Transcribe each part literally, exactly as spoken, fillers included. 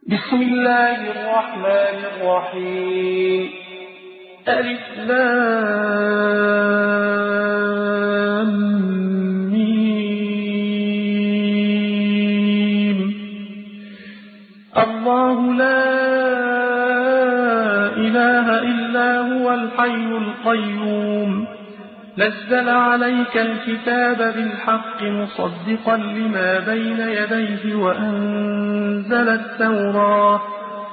بسم الله الرحمن الرحيم. ألف لام ميم. الله لا إله إلا هو الحي القيوم نزل عليك الكتاب بالحق مصدقا لما بين يديه وأنزل التوراة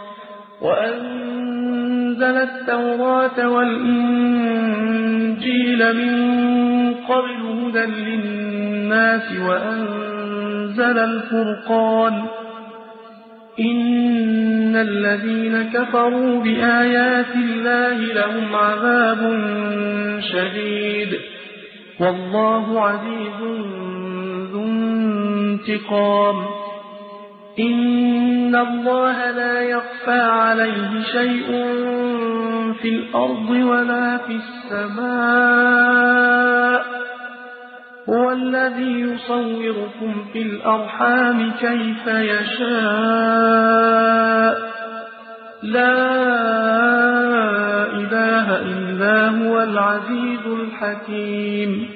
وأنزل التوراة والإنجيل من قبل هدى للناس وأنزل الفرقان إن الذين كفروا بآيات الله لهم عذاب شديد والله عزيز ذو انتقام. إن الله لا يخفى عليه شيء في الأرض ولا في السماء هو الذي يصوركم في الأرحام كيف يشاء لا إله إلا هو العزيز الحكيم.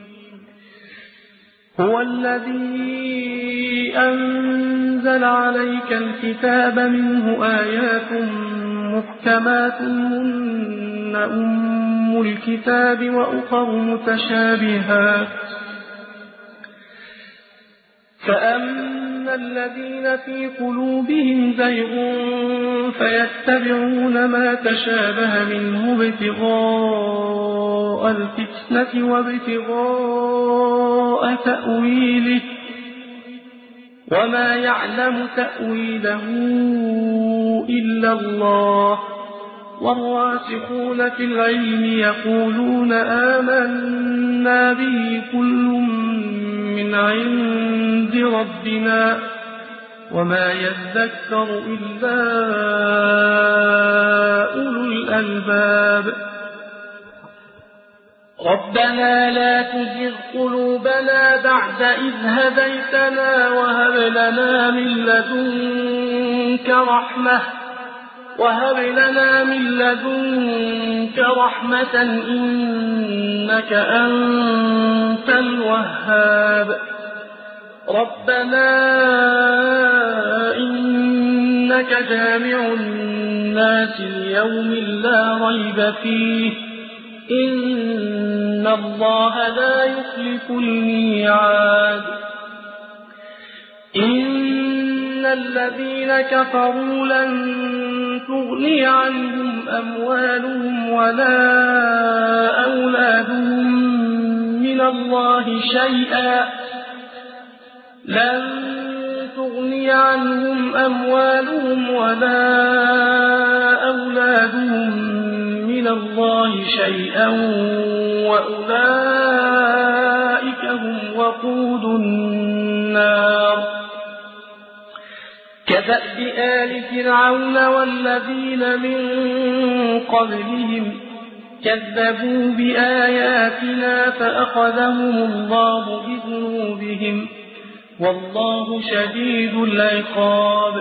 هو الذي أنزل عليك الكتاب منه آيات محكمات هن أم الكتاب وأخر متشابهات فأما الذين في قلوبهم زيغ فيتبعون ما تشابه منه ابتغاء الفتنة وابتغاء تأويله وما يعلم تأويله إلا الله والراسخون في العلم يقولون آمنا به كل من عند ربنا وما يذكر إلا أولو الألباب. ربنا لا تزغ قلوبنا بعد إذ هديتنا وهب لنا من لدنك رحمة وهب لنا من لدنك رحمة إنك أنت الوهاب. ربنا إنك جامع الناس ليوم لا ريب فيه إن الله لا يخلف الميعاد. إن الذين كفروا لن تغني عنهم أموالهم ولا أولادهم من الله شيئا لن تغني عنهم أموالهم ولا أولادهم من الله شيئا وأولئك هم وقود النار. كدأب آل فرعون والذين من قبلهم كذبوا بآياتنا فأخذهم الله بذنوبهم والله شديد العقاب.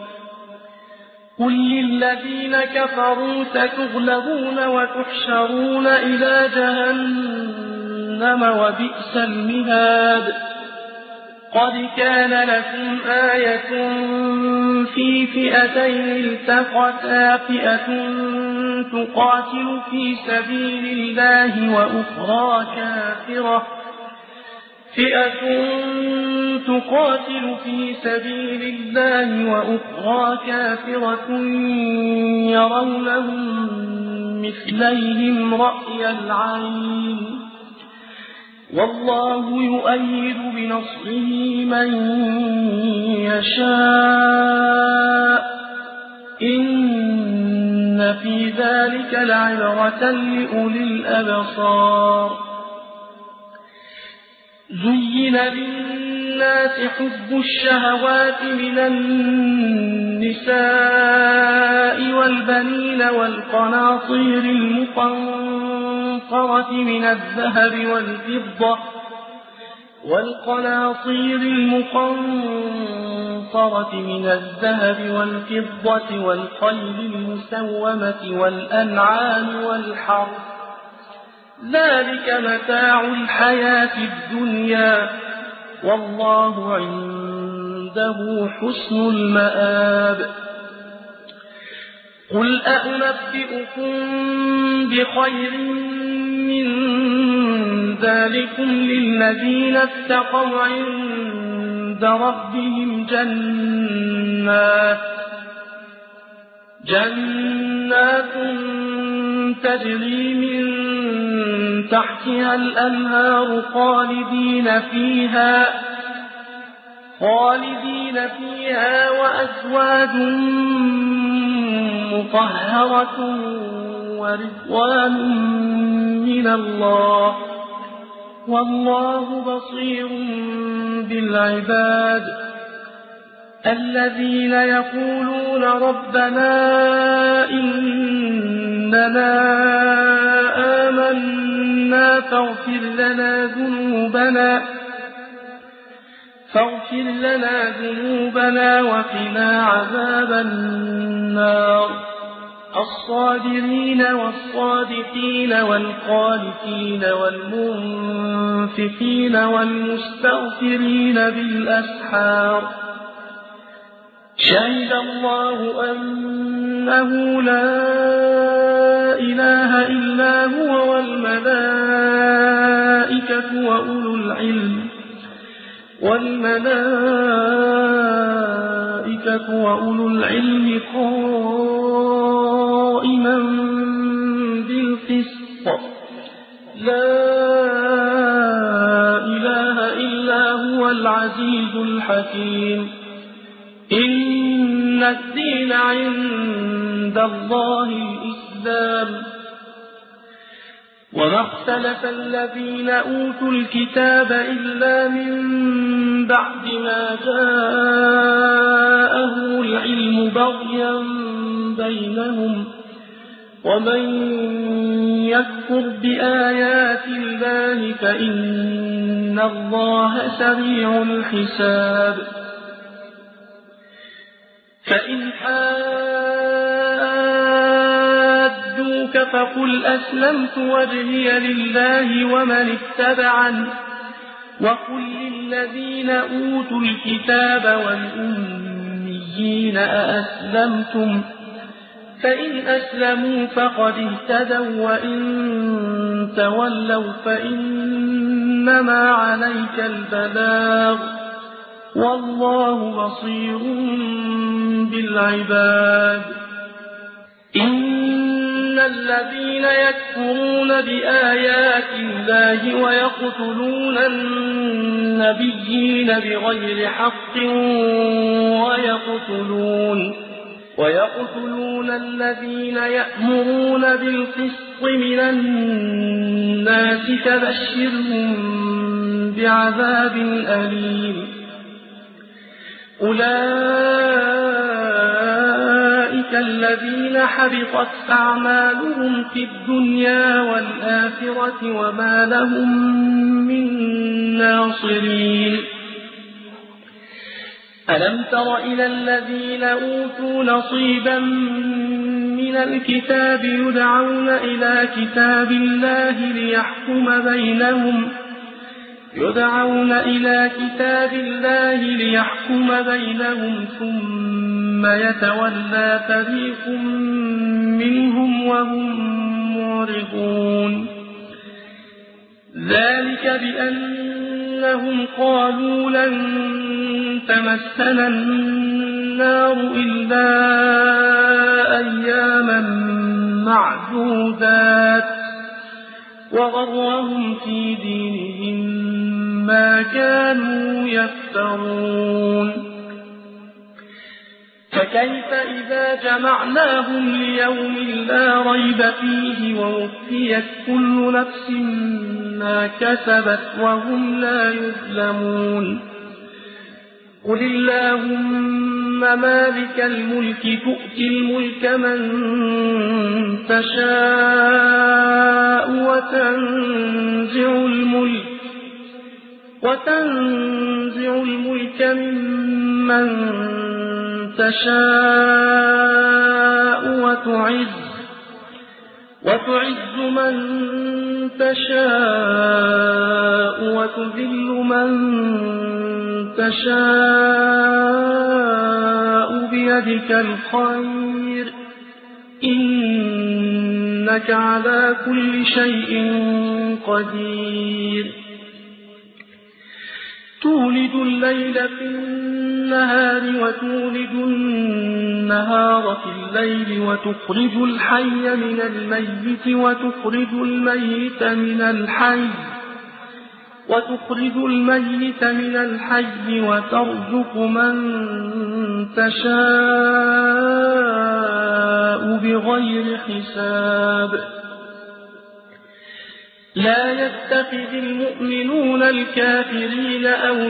قل للذين كفروا ستغلبون وتحشرون إلى جهنم وبئس المهاد. قد كان لكم آية في فئتين التقتا فئة تقاتل في سبيل الله وأخرى كافرة فئة تقاتل في سبيل الله وأخرى كافرة يرونهم مثليهم رأي العين والله يؤيد بنصره من يشاء إن في ذلك لعبرة لأولي الأبصار. زين للناس حب الشهوات من النساء والبنين والقناطير المقنطرة من الذهب والفضة والقناطير المقنطرة من الذهب والفضة والخيل المسومة والأنعام والحرث ذلك متاع الحياة الدنيا والله عنده حسن المآب قل أأنبئكم بخير من ذلكم للذين اتقوا عند ربهم جنات جنات تجري من تحتها الأنهار خالدين فيها خالدين فيها وأزواج مطهرة ورضوان من الله والله بصير بالعباد الذين يقولون ربنا إننا آمنا فاغفر لنا ذنوبنا فاغفر لنا ذنوبنا وقنا عذاب النار الصابرين والصادقين والقانتين والمنفقين والمستغفرين بالأسحار شهد الله أنه لا إله إلا هو والملائكة وأولو العلم والملائكة وأولو العلم قائما بالقسط لا إله إلا هو العزيز الحكيم إن الدين عند الله الإسلام وما اختلف الذين أوتوا الكتاب إلا من بعد ما جاءهم العلم بغيا بينهم ومن يكفر بآيات الله فإن الله سريع الحساب فإن حادوك فقل أسلمت وجهي لله ومن اتبعني وقل للذين أوتوا الكتاب والأميين أأسلمتم فإن أسلموا فقد اهتدوا وإن تولوا فإنما عليك البلاغ والله بصير بالعباد إن الذين يكفرون بآيات الله ويقتلون النبيين بغير حق ويقتلون ويقتلون الذين يأمرون بالقسط من الناس فبشرهم بعذاب أليم أولئك الذين حبطت أعمالهم في الدنيا والآخرة وما لهم من ناصرين ألم تر إلى الذين أوتوا نصيبا من الكتاب يدعون إلى كتاب الله ليحكم بينهم يدعون إلى كتاب الله ليحكم بينهم ثم يتولى فريق منهم وهم معرضون ذلك بأنهم قالوا لن تمسنا النار إلا أياما معدودات وغرهم في دينهم ما كانوا يفترون فكيف إذا جمعناهم ليوم لا ريب فيه ووفيت كل نفس ما كسبت وهم لا يظلمون قل اللهم مالك الملك تؤتي الملك من تشاء وتنزع الملك وتنزع الملك ممن تشاء وتعز وتعز من تشاء وتذل من تشاء بيدك الخير إنك على كل شيء قدير تولد الليل في النهار وتولد النهار في الليل وتخرج الحي من الميت وتخرج الميت من الحي وتخرج الميت من الحي وترزق من تشاء بغير حساب لا يتخذ المؤمنون الكافرين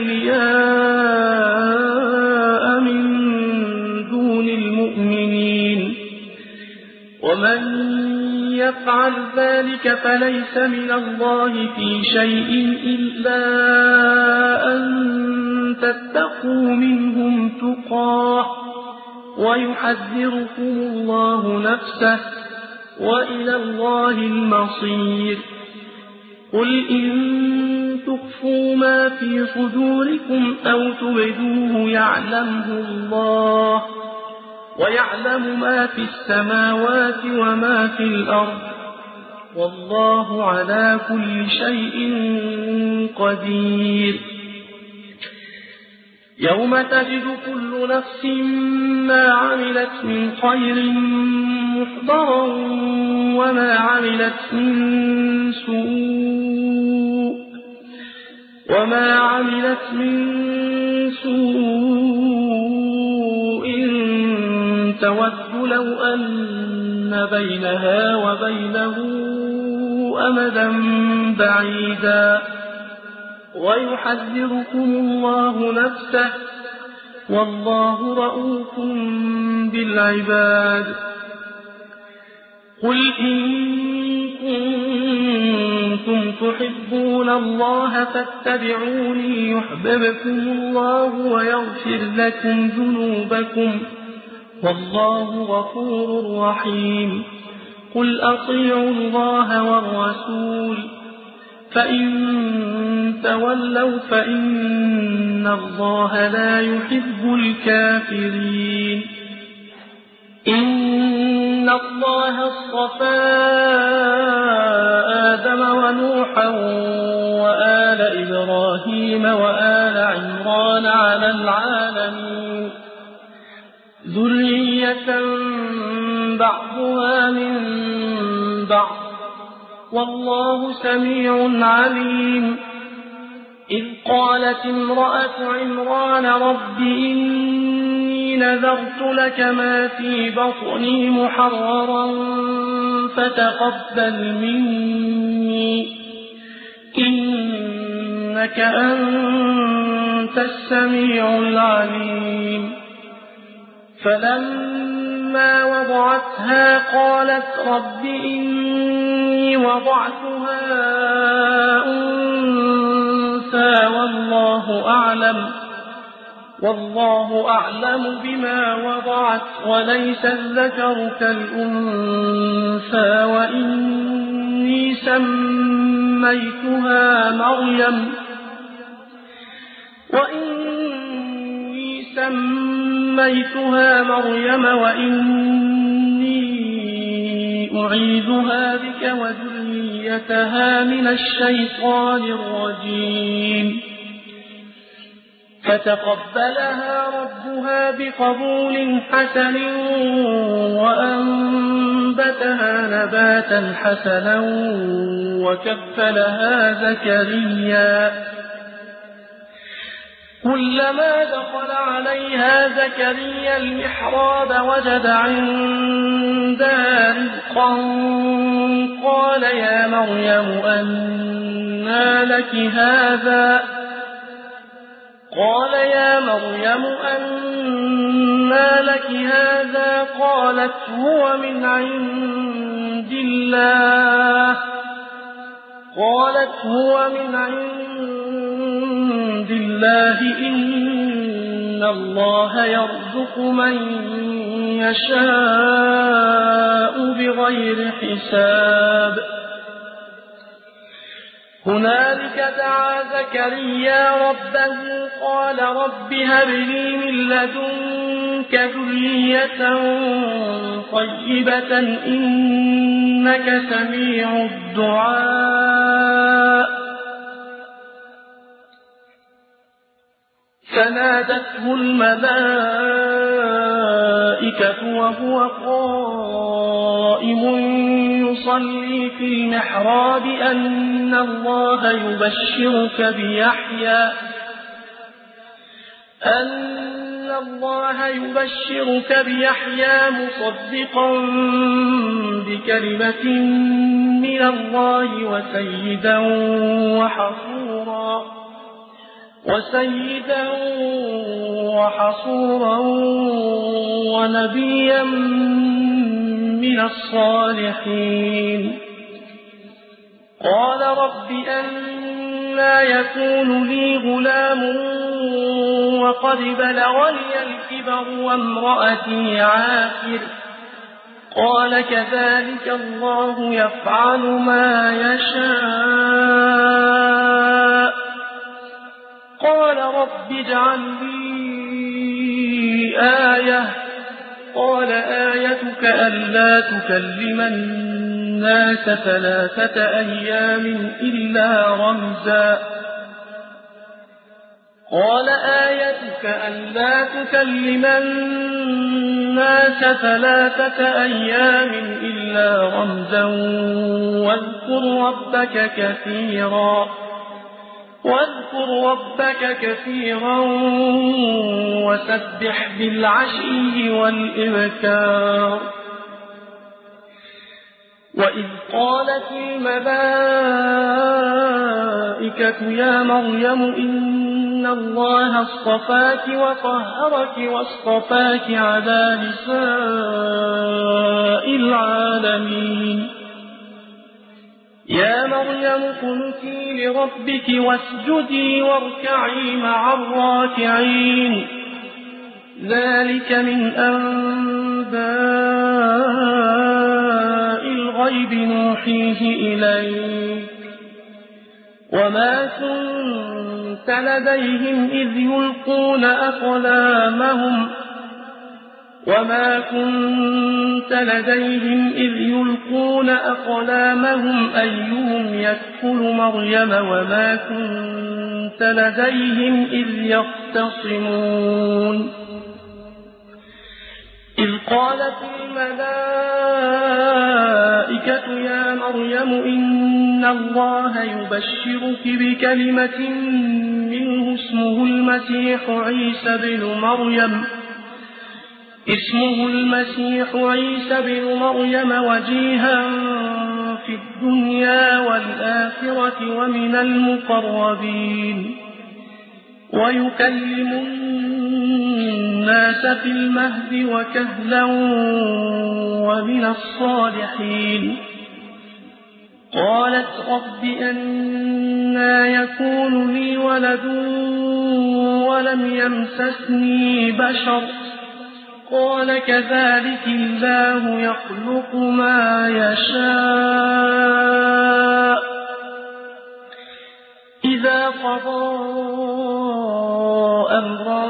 أولياء من دون المؤمنين ومن يفعل ذلك فليس من الله في شيء إلا أن تتقوا منهم تقاه ويحذركم الله نفسه وإلى الله المصير قل إن تخفوا ما في صدوركم أو تبدوه يعلمه الله ويعلم ما في السماوات وما في الأرض والله على كل شيء قدير يوم تجد كل نفس ما عملت من خير محضرا وما عملت من سوء وما عملت من سوء تود لو أن بينها وبينه أمدا بعيدا ويحذركم الله نفسه والله رؤوف بالعباد قل إن كنتم تحبون الله فاتبعوني يحببكم الله ويغفر لكم ذنوبكم والله غفور رحيم قل أطيعوا الله والرسول فإن تولوا فإن الله لا يحب الكافرين إن الله اصطفى آدم ونوحا وآل إبراهيم وآل عمران على العالمين ذرية بعضها من بعض والله سميع عليم إذ قالت امرأة عمران رب إني نذرت لك ما في بطني محررا فتقبل مني إنك أنت السميع العليم فلما وضعتها قالت رب إني وضعتها أنثى والله أعلم والله أعلم بما وضعت وليس الذكر كالأنثى وإني سميتها مريم وإني سميتها مريم وإني أعيذها بك وذريتها من الشيطان الرجيم فتقبلها ربها بقبول حسن وأنبتها نباتا حسنا وكفلها زكريا كلما دخل عليها زكريا المحراب وجد عندها رزقا قال يا مريم أنى لك هذا قال يا مريم أنى لك هذا قالت هو من عند الله قالت هو من عند الله إن الله يرزق من يشاء بغير حساب هنالك دعا زكريا ربه قال رب هب لي من لدنك ذرية طيبة إنك سميع الدعاء فنادته الملائكة وهو قائم يصلي في المحراب أن الله يبشرك بيحيى أن الله يبشرك بيحيى مصدقا بكلمة من الله وسيدا وحصورا وسيدا وحصورا ونبيا من الصالحين قال رب أنى يكون لي غلام وقد بلغني الكبر وامرأتي عاقر قال كذلك الله يفعل ما يشاء قال رب اجعل لي آية قال آيتك ألا تكلم الناس ثلاثة أيام إلا رمزا قال آيتك ألا تكلم الناس ثلاثة أيام إلا رمزا واذكر ربك كثيرا واذكر ربك كثيرا وسبح بالعشي والإبكار وإذ قالت الملائكة يا مريم إن الله اصطفاك وطهرك واصطفاك على نساء العالمين يا مريم قنتي لربك واسجدي واركعي مع الراكعين ذلك من أنباء الغيب نوحيه إليك وما كنت لديهم إذ يلقون أقلامهم وما كنت لديهم إذ يلقون أقلامهم أيهم يكفل مريم وما كنت لديهم إذ يختصمون إذ قالت الملائكة يا مريم إن الله يبشرك بكلمة منه اسمه المسيح عيسى بن مريم اسمه المسيح عيسى بن مريم وجيها في الدنيا والآخرة ومن المقربين ويكلم الناس في المهد وكهلا ومن الصالحين قالت رب أنى يكون لي ولد ولم يمسسني بشر قال كذلك الله يخلق ما يشاء إذا قضى أمرا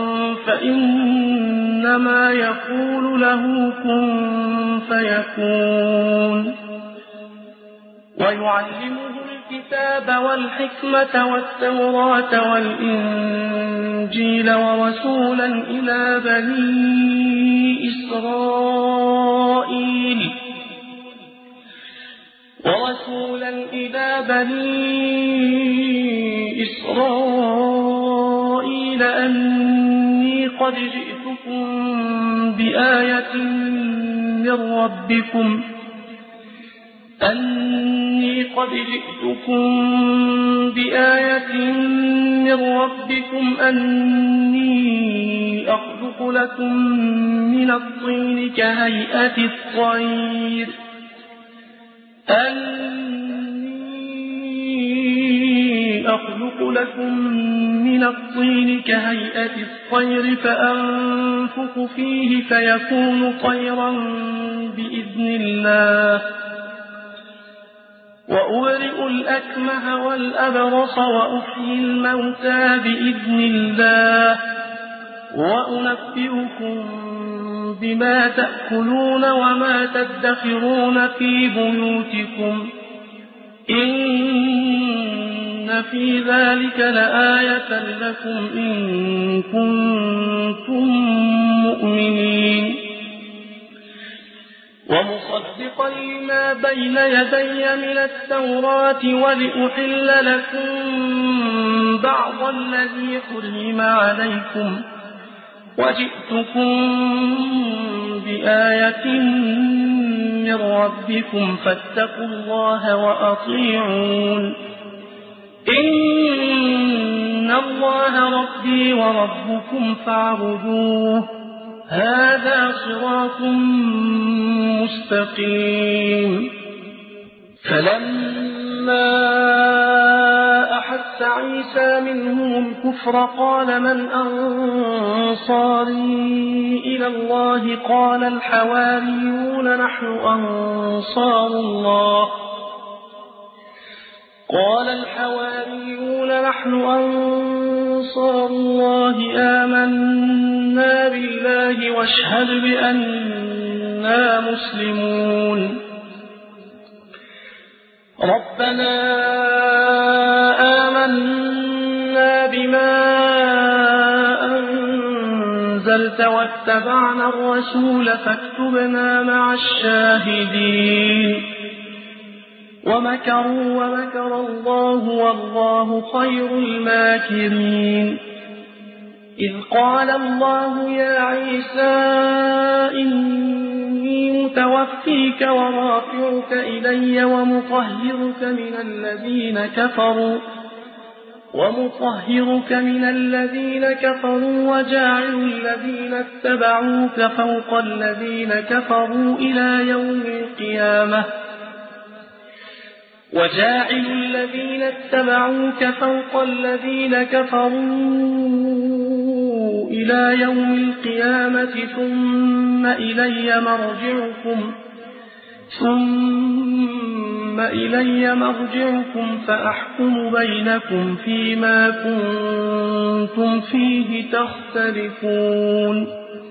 فإنما يقول له كن فيكون ويعلمه الكتاب والحكمة والتوراة والإنجيل ورسولا إلى بني إسرائيل ورسولا إلى بني إسرائيل أني قد جئتكم بآية من ربكم أني قد جئتكم بآية من ربكم أني أخلق لكم من الطين كهيئة الطير أني أخلق لكم من الطين كهيئة الطير فأنفخ فيه فيكون طيرا بإذن الله وأبرئ الأكمه والأبرص وأحيي الموتى بإذن الله وأنبئكم بما تأكلون وما تدخرون في بيوتكم إن في ذلك لآية لكم إن كنتم مؤمنين ومصدقا لما بين يدي من التوراة ولأحل لكم بعض الذي حرم عليكم وجئتكم بآية من ربكم فاتقوا الله وأطيعون إن الله ربي وربكم فاعبدوه هذا صراط مستقيم فلما أحس عيسى منهم الكفر قال من أنصاري إلى الله قال الحواريون نحن أنصار الله قال الحواريون نحن أنصار الله آمنا بالله واشهد بأننا مسلمون ربنا آمنا بما أنزلت واتبعنا الرسول فاكتبنا مع الشاهدين ومكروا ومكر الله والله خير الماكرين إذ قال الله يا عيسى إني متوفيك ورافعك إلي ومطهرك من الذين كفروا ومطهرك من الذين كفروا وجاعل الذين اتبعوك فوق الذين كفروا إلى يوم القيامة وجاعل الذين اتبعوك فوق الذين كفروا إلى يوم القيامة ثم إلي مرجعكم ثم إلي مرجعكم فأحكم بينكم فيما كنتم فيه تختلفون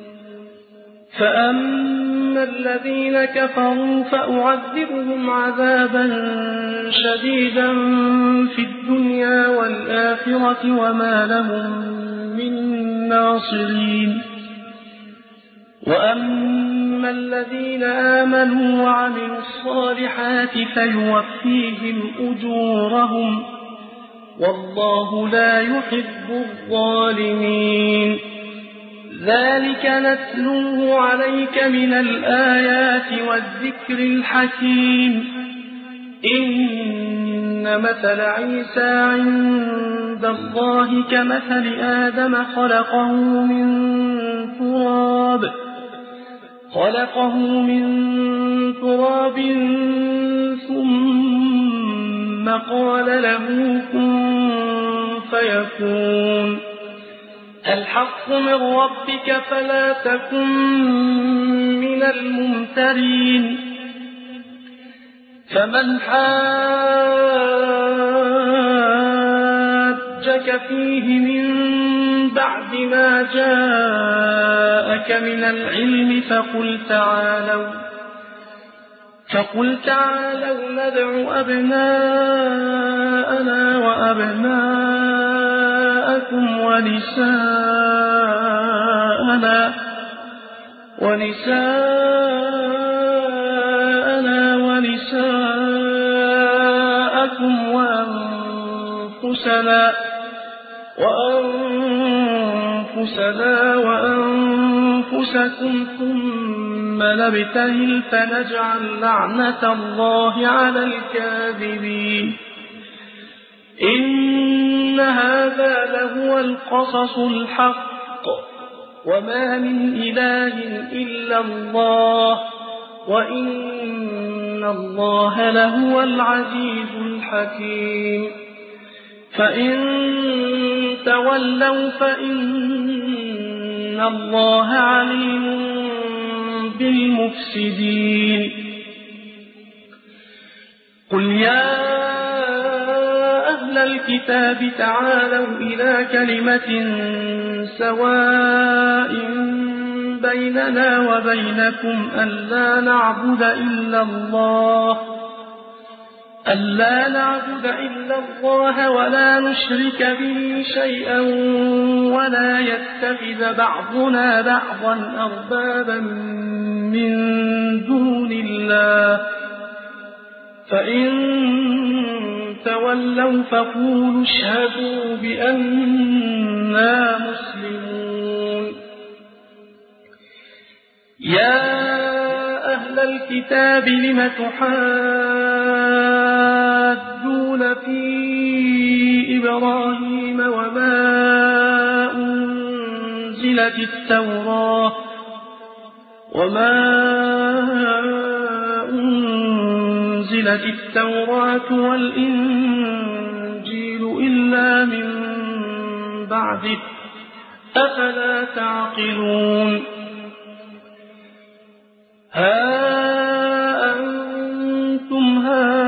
فأما الذين كفروا فأعذبهم عذابا شديدا في الدنيا والآخرة وما لهم من ناصرين وأما الذين آمنوا وعملوا الصالحات فيوفيهم أجورهم والله لا يحب الظالمين ذلك نتلوه عليك من الآيات والذكر الحكيم إن مثل عيسى عند الله كمثل آدم خلقه من تراب خلقه من تراب ثم قال له كن فيكون الحق من ربك فلا تكن من الممترين فمن حاجك فيه من بعد ما جاءك من العلم فقل تعالوا فقل تعالوا ندع أبناءنا وأبناءكم ونساءنا ونساءنا ونساءكم وأنفسنا وأنفسنا وأنفسكم ثم نبتهل فنجعل لعنة الله على الكاذبين إن هذا لهو القصص الحق وما من إله إلا الله وإن الله لهو العزيز الحكيم فإن تولوا فإن الله عليم بالمفسدين قل يا أهل الكتاب تعالوا إلى كلمة سواء بيننا وبينكم ألا نعبد إلا الله ألا نعبد إلا الله ولا نشرك به شيئا ولا يتخذ بعضنا بعضا أربابا من دون الله فإن تولوا فقولوا اشهدوا بأننا مسلمون يا أهل الكتاب لم تحاجون في إبراهيم وما أنزلت التوراة وما أنزلت التوراة والإنجيل إلا من بعده أفلا تعقلون ها أنتم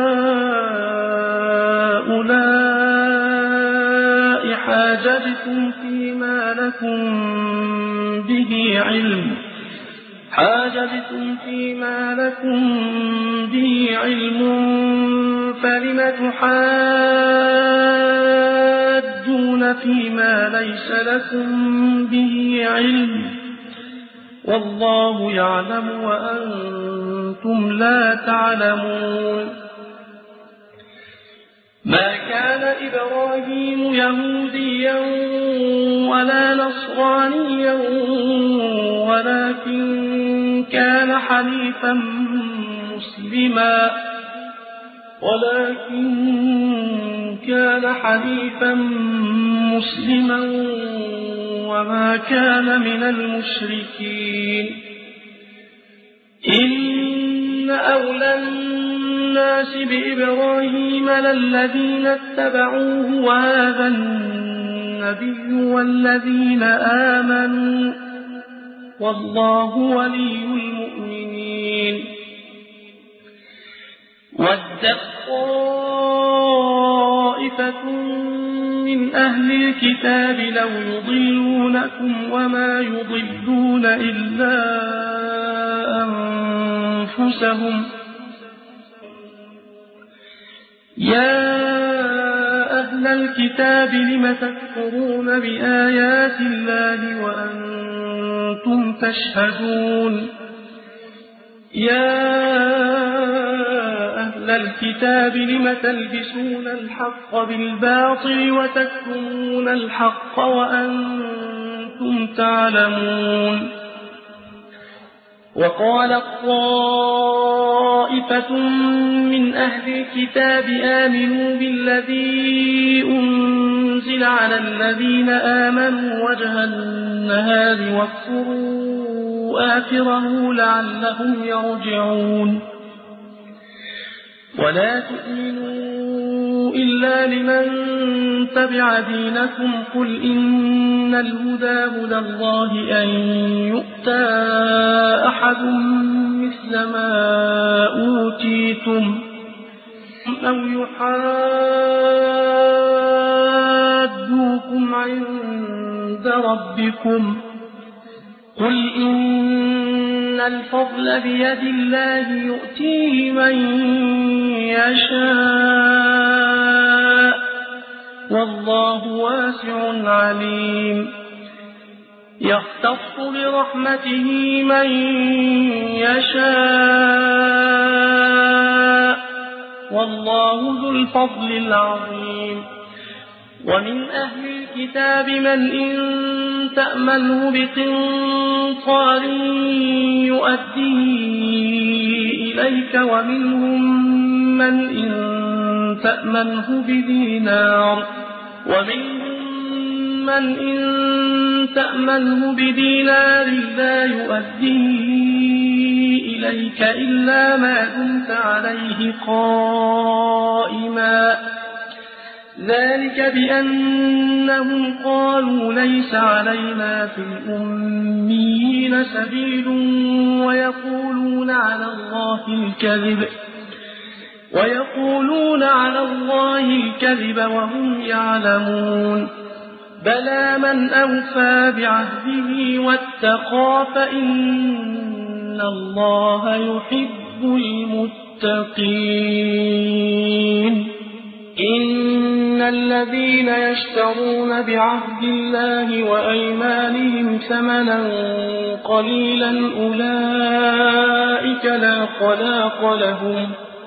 هؤلاء حاججتم فيما لكم به علم حاججتم فيما لكم به علم فلم تحاجون فيما ليس لكم به علم والله يعلم وأنتم لا تعلمون ما كان إبراهيم يهوديا ولا نصرانيا ولكن كان حنيفا مسلما ولكن كان حنيفا مسلما وما كان من المشركين إن أولى الناس بإبراهيم للذين اتبعوه وهذا النبي والذين آمنوا والله ولي المؤمنين ودت طائفة من أهل الكتاب لو يضلونكم وما يضلون إلا أنفسهم يا أهل الكتاب لم تكفرون بآيات الله وأنتم تشهدون يا أهل الكتاب لم تلبسون الحق بالباطل وتكتمون الحق وأنتم تعلمون وقالت طائفة من أهل الكتاب آمنوا بالذي أنزل على الذين آمنوا وجه النهار واكفروا آخره لعلهم يرجعون ولا تؤمنوا إلا لمن تبع دينكم قل إن الهدى هدى الله أن يؤتى أحد مثل ما أوتيتم أو يحاجوكم عند ربكم قل إن الفضل بيد الله يؤتيه من يشاء والله واسع عليم يختص برحمته من يشاء والله ذو الفضل العظيم ومن أهل الكتاب من إن تأمنه بقنطار يؤديه إليك ومنهم من إن تأمنه بدينار ومنهم من إن تأمنه بدينار لا يؤديه إليك إلا ما دمت عليه قائما ذلك بأنهم قالوا ليس علينا في الأميين سبيل ويقولون على الله الكذب ويقولون على الله الكذب وهم يعلمون بلى من أوفى بعهده واتقى فإن الله يحب المتقين إن الذين يشترون بعهد الله وأيمانهم ثمنا قليلا أولئك لا خلاق لهم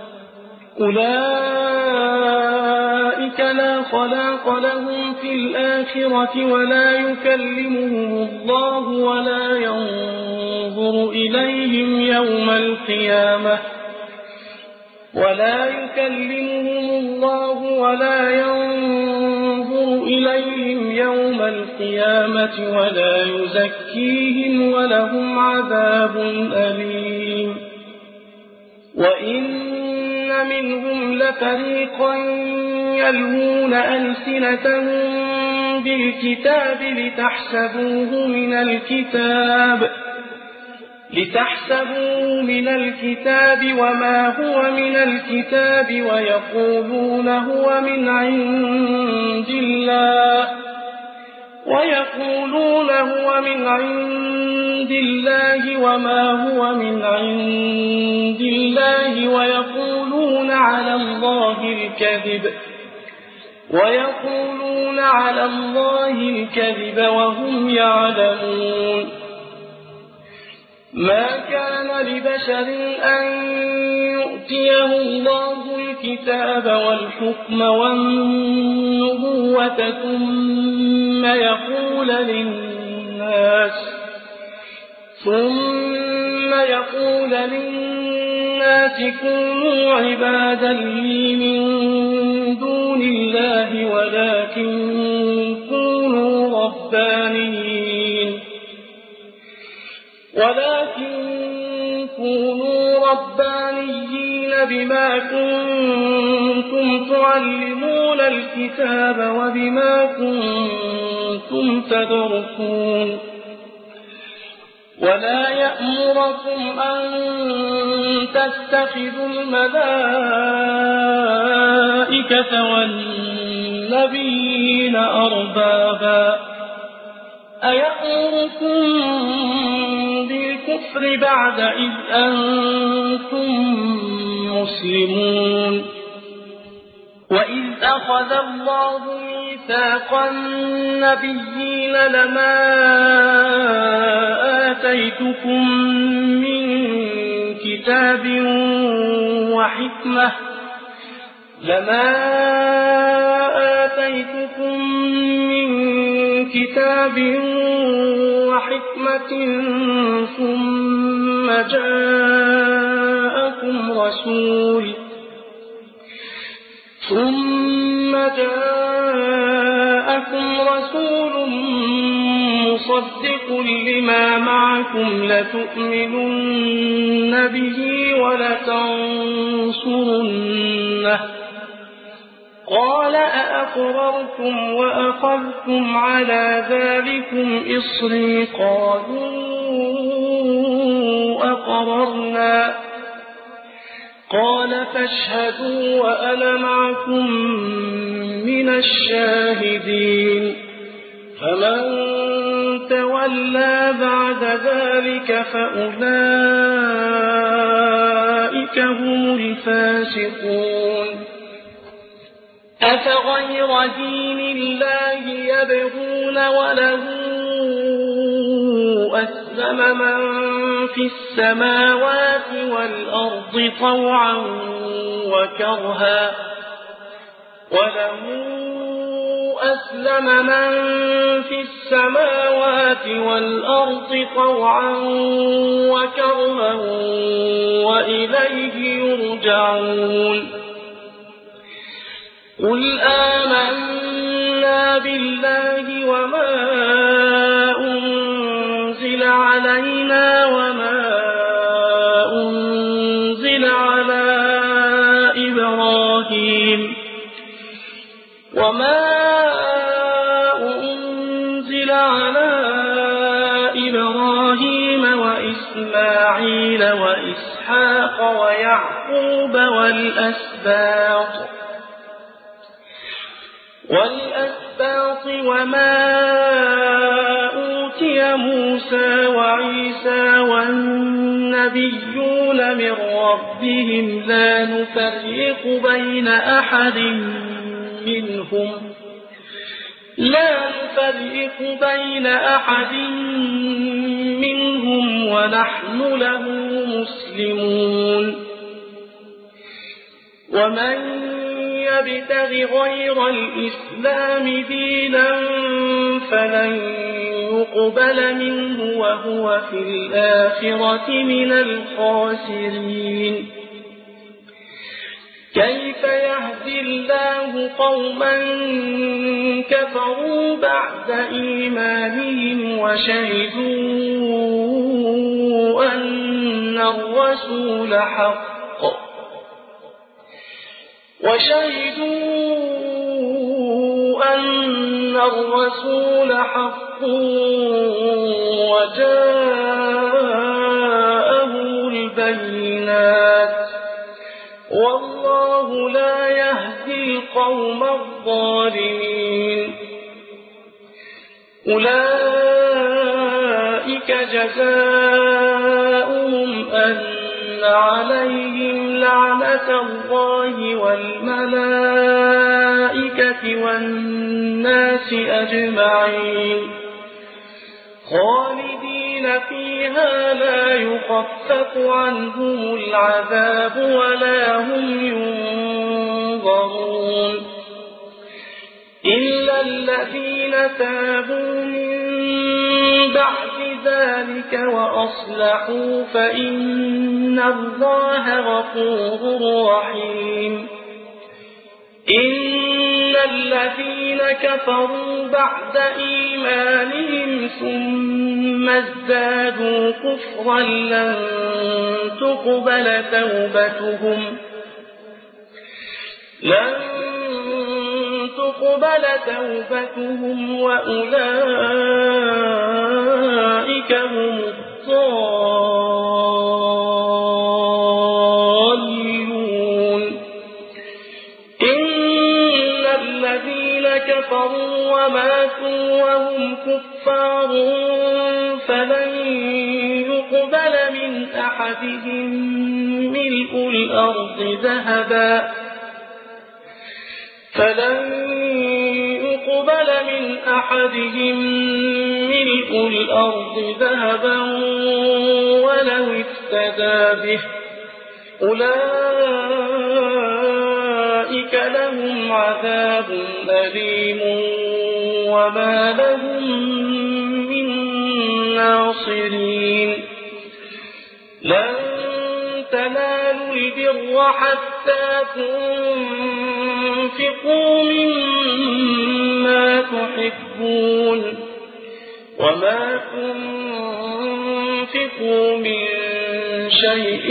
أولئك لا خلاق لهم في الآخرة ولا يكلمهم الله ولا ينظر إليهم يوم القيامة ولا يكلمهم الله ولا ينظر إليهم يوم القيامة ولا يزكيهم ولهم عذاب أليم وإن منهم لفريقا يلوون ألسنتهم بالكتاب لتحسبوه من الكتاب لتحسبوه من الكتاب وما هو من الكتاب ويقولون هو من عند الله ويقولون هو من عند الله وما هو من عند الله ويقولون على الله الكذب ويقولون على الله الكذب وهم يعلمون ما كان لبشر أن يؤتيه الله الكتاب والحكم والنبوة ثم يقول للناس ثم يقول للناس كونوا عبادا لي من دون الله ولكن كونوا ربانيين ولكن كونوا ربانيين بما كنتم تعلمون الكتاب وبما كنتم تدرسون ولا يأمركم أن تتخذوا الملائكة والنبيين أربابا أيأمركم بالكفر بعد إذ أنتم مسلمون وإذ أخذ الله ميثاق النبيين لما آتيتكم من كتاب وحكمة لما آتيتكم من كتاب وحكمة ثم جاءكم رسول ثم جاءكم رسول مصدق لما معكم لتؤمنن به ولتنصرنه قال أأقررتم وأخذتم على ذلكم إصري قالوا أقررنا قال فاشهدوا وأنا معكم من الشاهدين فمن تولى بعد ذلك فأولئك هم الفاسقون أفغير دين الله يبغون وله أسلم من في السماوات والأرض طوعا وكرها وله أسلم من في السماوات والأرض طوعا وكرها وإليه يرجعون قل آمنا بالله وما أنزل علينا وما أنزل على إبراهيم وما أنزل على إبراهيم وإسماعيل وإسحاق ويعقوب والأسباط والأسباط وما أوتي موسى وعيسى والنبيون من ربهم لا نفرق بين أحد منهم لا نفرق بين أحد منهم ونحن له مسلمون ومن يبتغ غير الإسلام دينا فلن يقبل منه وهو في الآخرة من الخاسرين كيف يهدي الله قوما كفروا بعد إيمانهم وشهدوا أن الرسول حق وشهدوا أن الرسول حق وجاءهم البينات والله لا يهدي القوم الظالمين أولئك جزاؤهم أن عليهم لعنة الله والملائكة والناس أجمعين خالدين فيها لا يخفف عنهم العذاب ولا هم ينظرون إلا الذين تابوا من بعد ذلك وأصلحوا فإن الله غفور رحيم إن الذين كفروا بعد إيمانهم ثم ازدادوا كفرا لن تقبل توبتهم لن تقبل توبتهم وأولئك هم الضالون إن الذين كفروا وماتوا وهم كفار فلن يقبل من أحدهم ملء الأرض ذهبا فلن يقبل من أحدهم ملء الأرض ذهبا ولو افتدى به أولئك لهم عذاب أليم وما لهم من ناصرين لن تنالوا البر حتى تنفقوا مما تحبون وما تنفقوا من شيء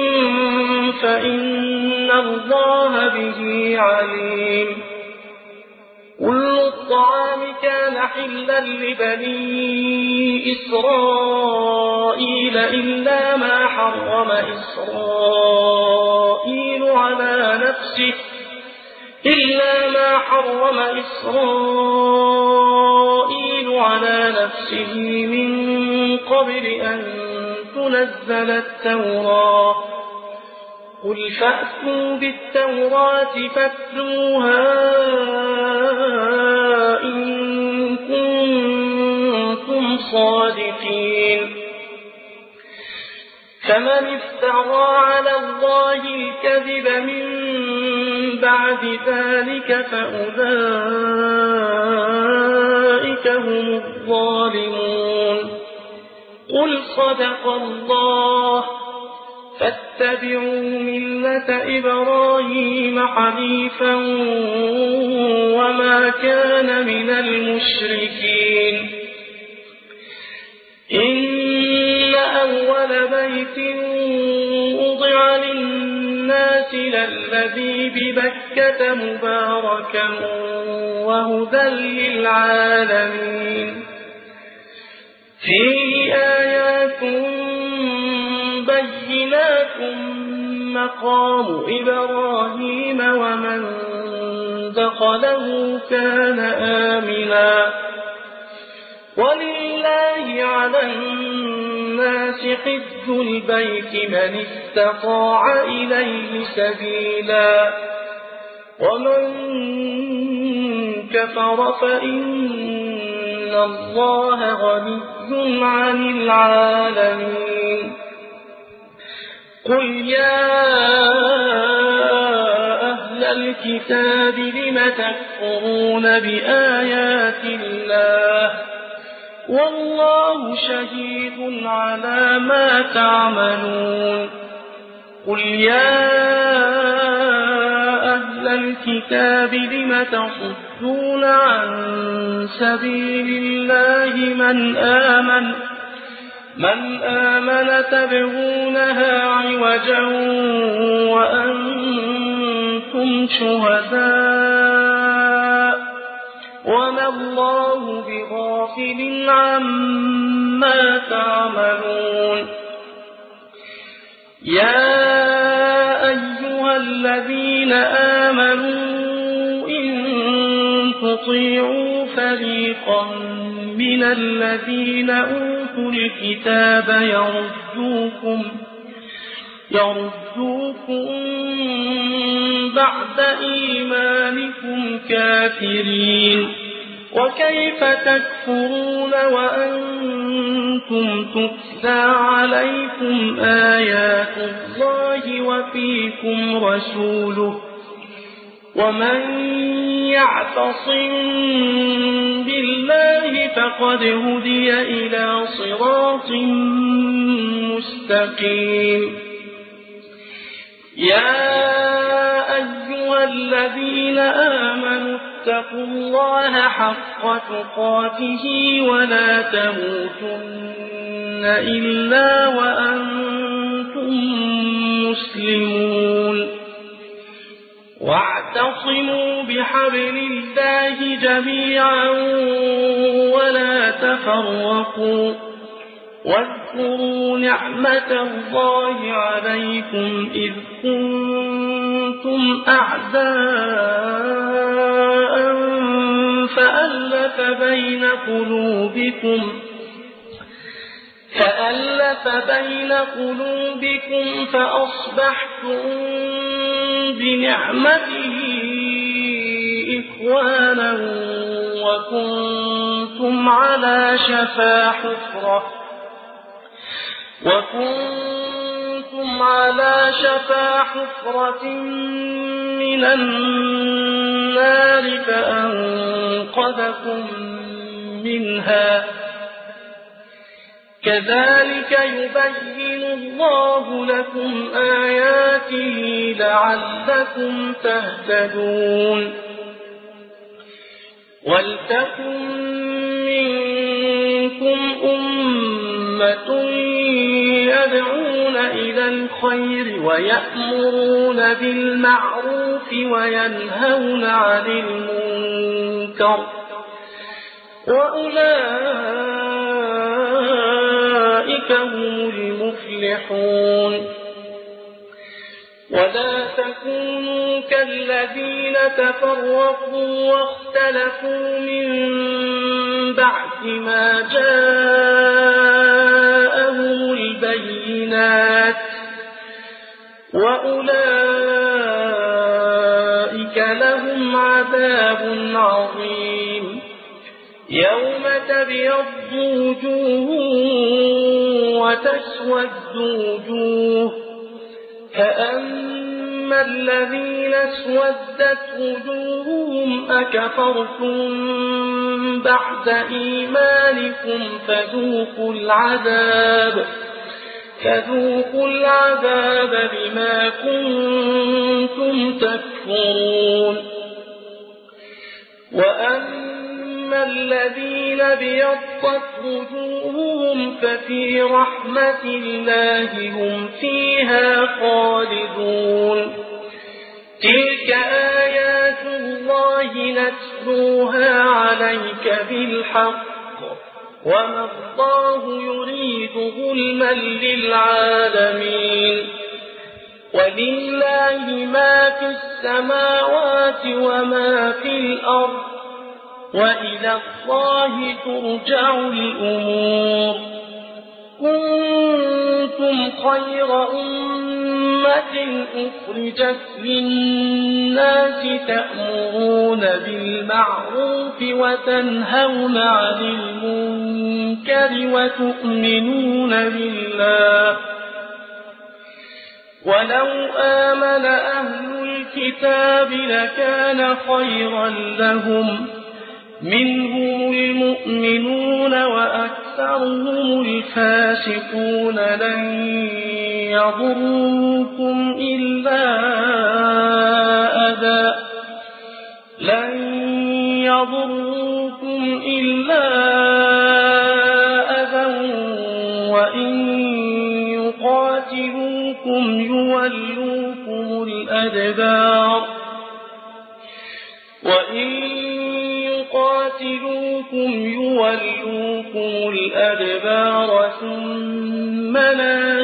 فإن الله به عليم كل الطعام كان حلا لبني إسرائيل إلا ما حرم إسرائيل على نفسه إلا ما حرم إسرائيل على نفسه من قبل أن تنزل التوراة قل فأتوا بالتوراة فاتلوها إن كنتم صادقين فمن افترى على الله الكذب من بعد ذلك فأولئك هم الظالمون قل صدق الله فاتبعوا ملة إبراهيم حنيفا وما كان من المشركين إن أول بيت وضع للناس للذي ببكة مباركا وهدى للعالمين فيه آيات بينات مقام إبراهيم ومن دخله كان آمنا ولله على الناس حج البيت من استطاع إليه سبيلا ومن كفر فإن الله غني عن العالمين قل يا أهل الكتاب لم تكفرون بآيات الله والله شهيد على ما تعملون قل يا أهل الكتاب لم تصدون عن سبيل الله من آمن من آمن تبغونها عوجا وأنتم شهداء وما الله بغافل عما تعملون يا أيها الذين آمنوا إن تطيعوا فريقا من الذين أوتوا الكتاب يردوكم يردوكم بعد إيمانكم كافرين وكيف تكفرون وأنتم تتلى عليكم آيات الله وفيكم رسوله ومن يعتصم بالله فقد هدي إلى صراط مستقيم يا أيها الذين آمنوا اتقوا الله حق تقاته ولا تموتن إلا وأنتم مسلمون واعتصموا بحبل الله جميعا ولا تفرقوا واذكروا نعمة الله عليكم إذ كنتم أعداء فألف بين قلوبكم فألف بين قلوبكم فأصبحتم بنعمته إخوانا وكنتم على شفا حفرة وكنتم على شفا حفرة من النار فأنقذكم منها كذلك يبين الله لكم آياته لعلكم تهتدون ولتكن منكم أمة يدعون إلى الخير ويأمرون بالمعروف وينهون عن المنكر وأولئك هم المفلحون ولا تكونوا كالذين تفرقوا واختلفوا من بعد ما جاءهم البينات وأولئك لهم عذاب عظيم يوم تبيض وجوه وتسود وجوه فأما الذين اسودت وجوههم أكفرتم بعد إيمانكم فذوقوا العذاب فذوقوا العذاب بما كنتم تكفرون وأما الذين ابيضت وجوههم ففي رحمة الله هم فيها خالدون تلك آيات الله نتلوها نتلوها عليك بالحق وما الله يريد ظلما للعالمين ولله ما في السماوات وما في الأرض وإلى الله ترجع الأمور كنتم خير أمة أخرجت للناس تأمرون بالمعروف وتنهون عن المنكر وتؤمنون بالله ولو آمن أهل الكتاب لكان خيرا لهم منهم المؤمنون وأكثرهم الفاسقون لن يضروكم إلا أذى لن يضروكم إلا أذى وإن يقاتلوكم يولوكم الأدبار وإن يقاتلوكم يولوكم الأدبار ثم لا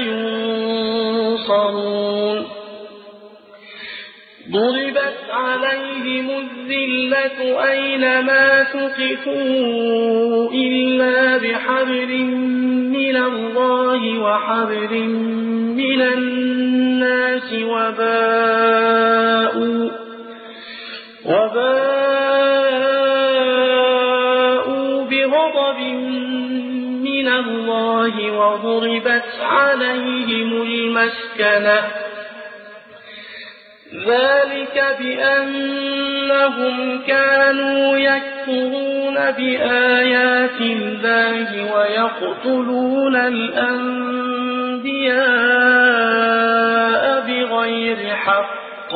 ينصرون ضربت عليهم الذلة أينما ثقفوا إلا بحبل من الله وحبل من الناس وباءوا وباءوا بغضب من الله وضربت عليهم المسكنة ذلك بأنهم كانوا يكفرون بآيات الله ويقتلون الأنبياء بغير حق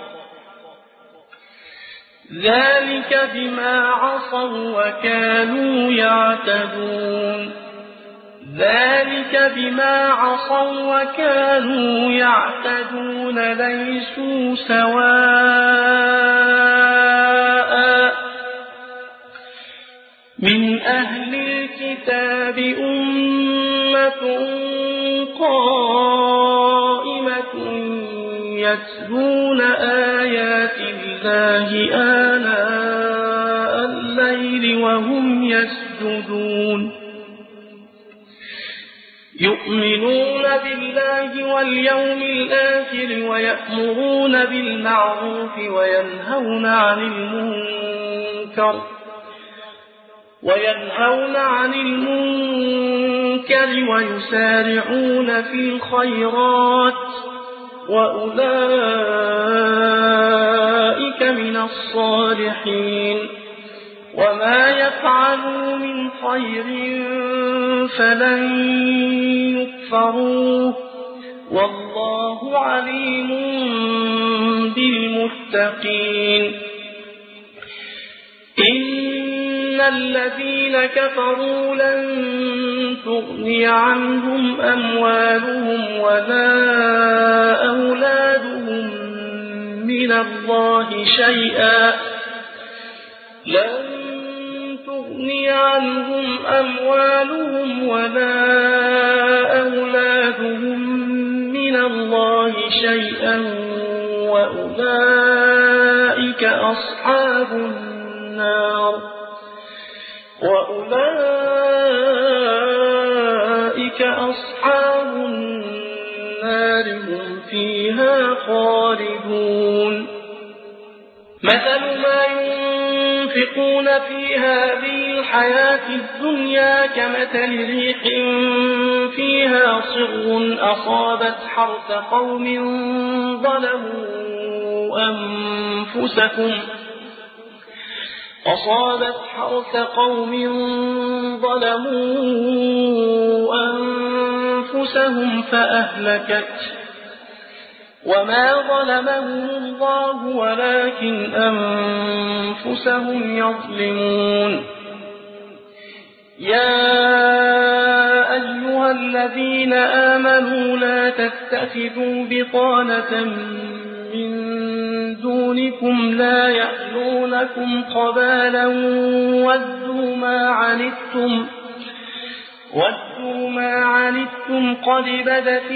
ذلك بما عصوا وكانوا يعتدون ذلك بما عصوا وكانوا يعتدون ليسوا سواء من أهل الكتاب أمة قائمة يتلون آيات الله آناء الليل وهم يسجدون يؤمنون بالله واليوم الآخر ويأمرون بالمعروف وينهون عن المنكر وينهون عن المنكر ويسارعون في الخيرات وأولئك من الصالحين وما يفعلوا من خير فلن يكفروه والله عليم بالمتقين إن الذين كفروا لن تغني عنهم أموالهم ولا أولادهم من الله شيئا لن تغني عنهم أموالهم ولا أولادهم من الله شيئا وأولئك أصحاب النار وأولئك أصحاب النار هم فيها خالدون مثل ما ينفقون في هذه الحياة الدنيا كمثل ريح فيها صر أصابت حرث قوم ظلموا أنفسكم أصابت حرث قوم ظلموا أنفسهم فأهلكت وما ظلمهم الله ولكن أنفسهم يظلمون يا أيها الذين آمنوا لا تتخذوا بطانة من دونكم لا يألونكم خبالا ودوا ما عنتم ودوا ما عنتم قد بدت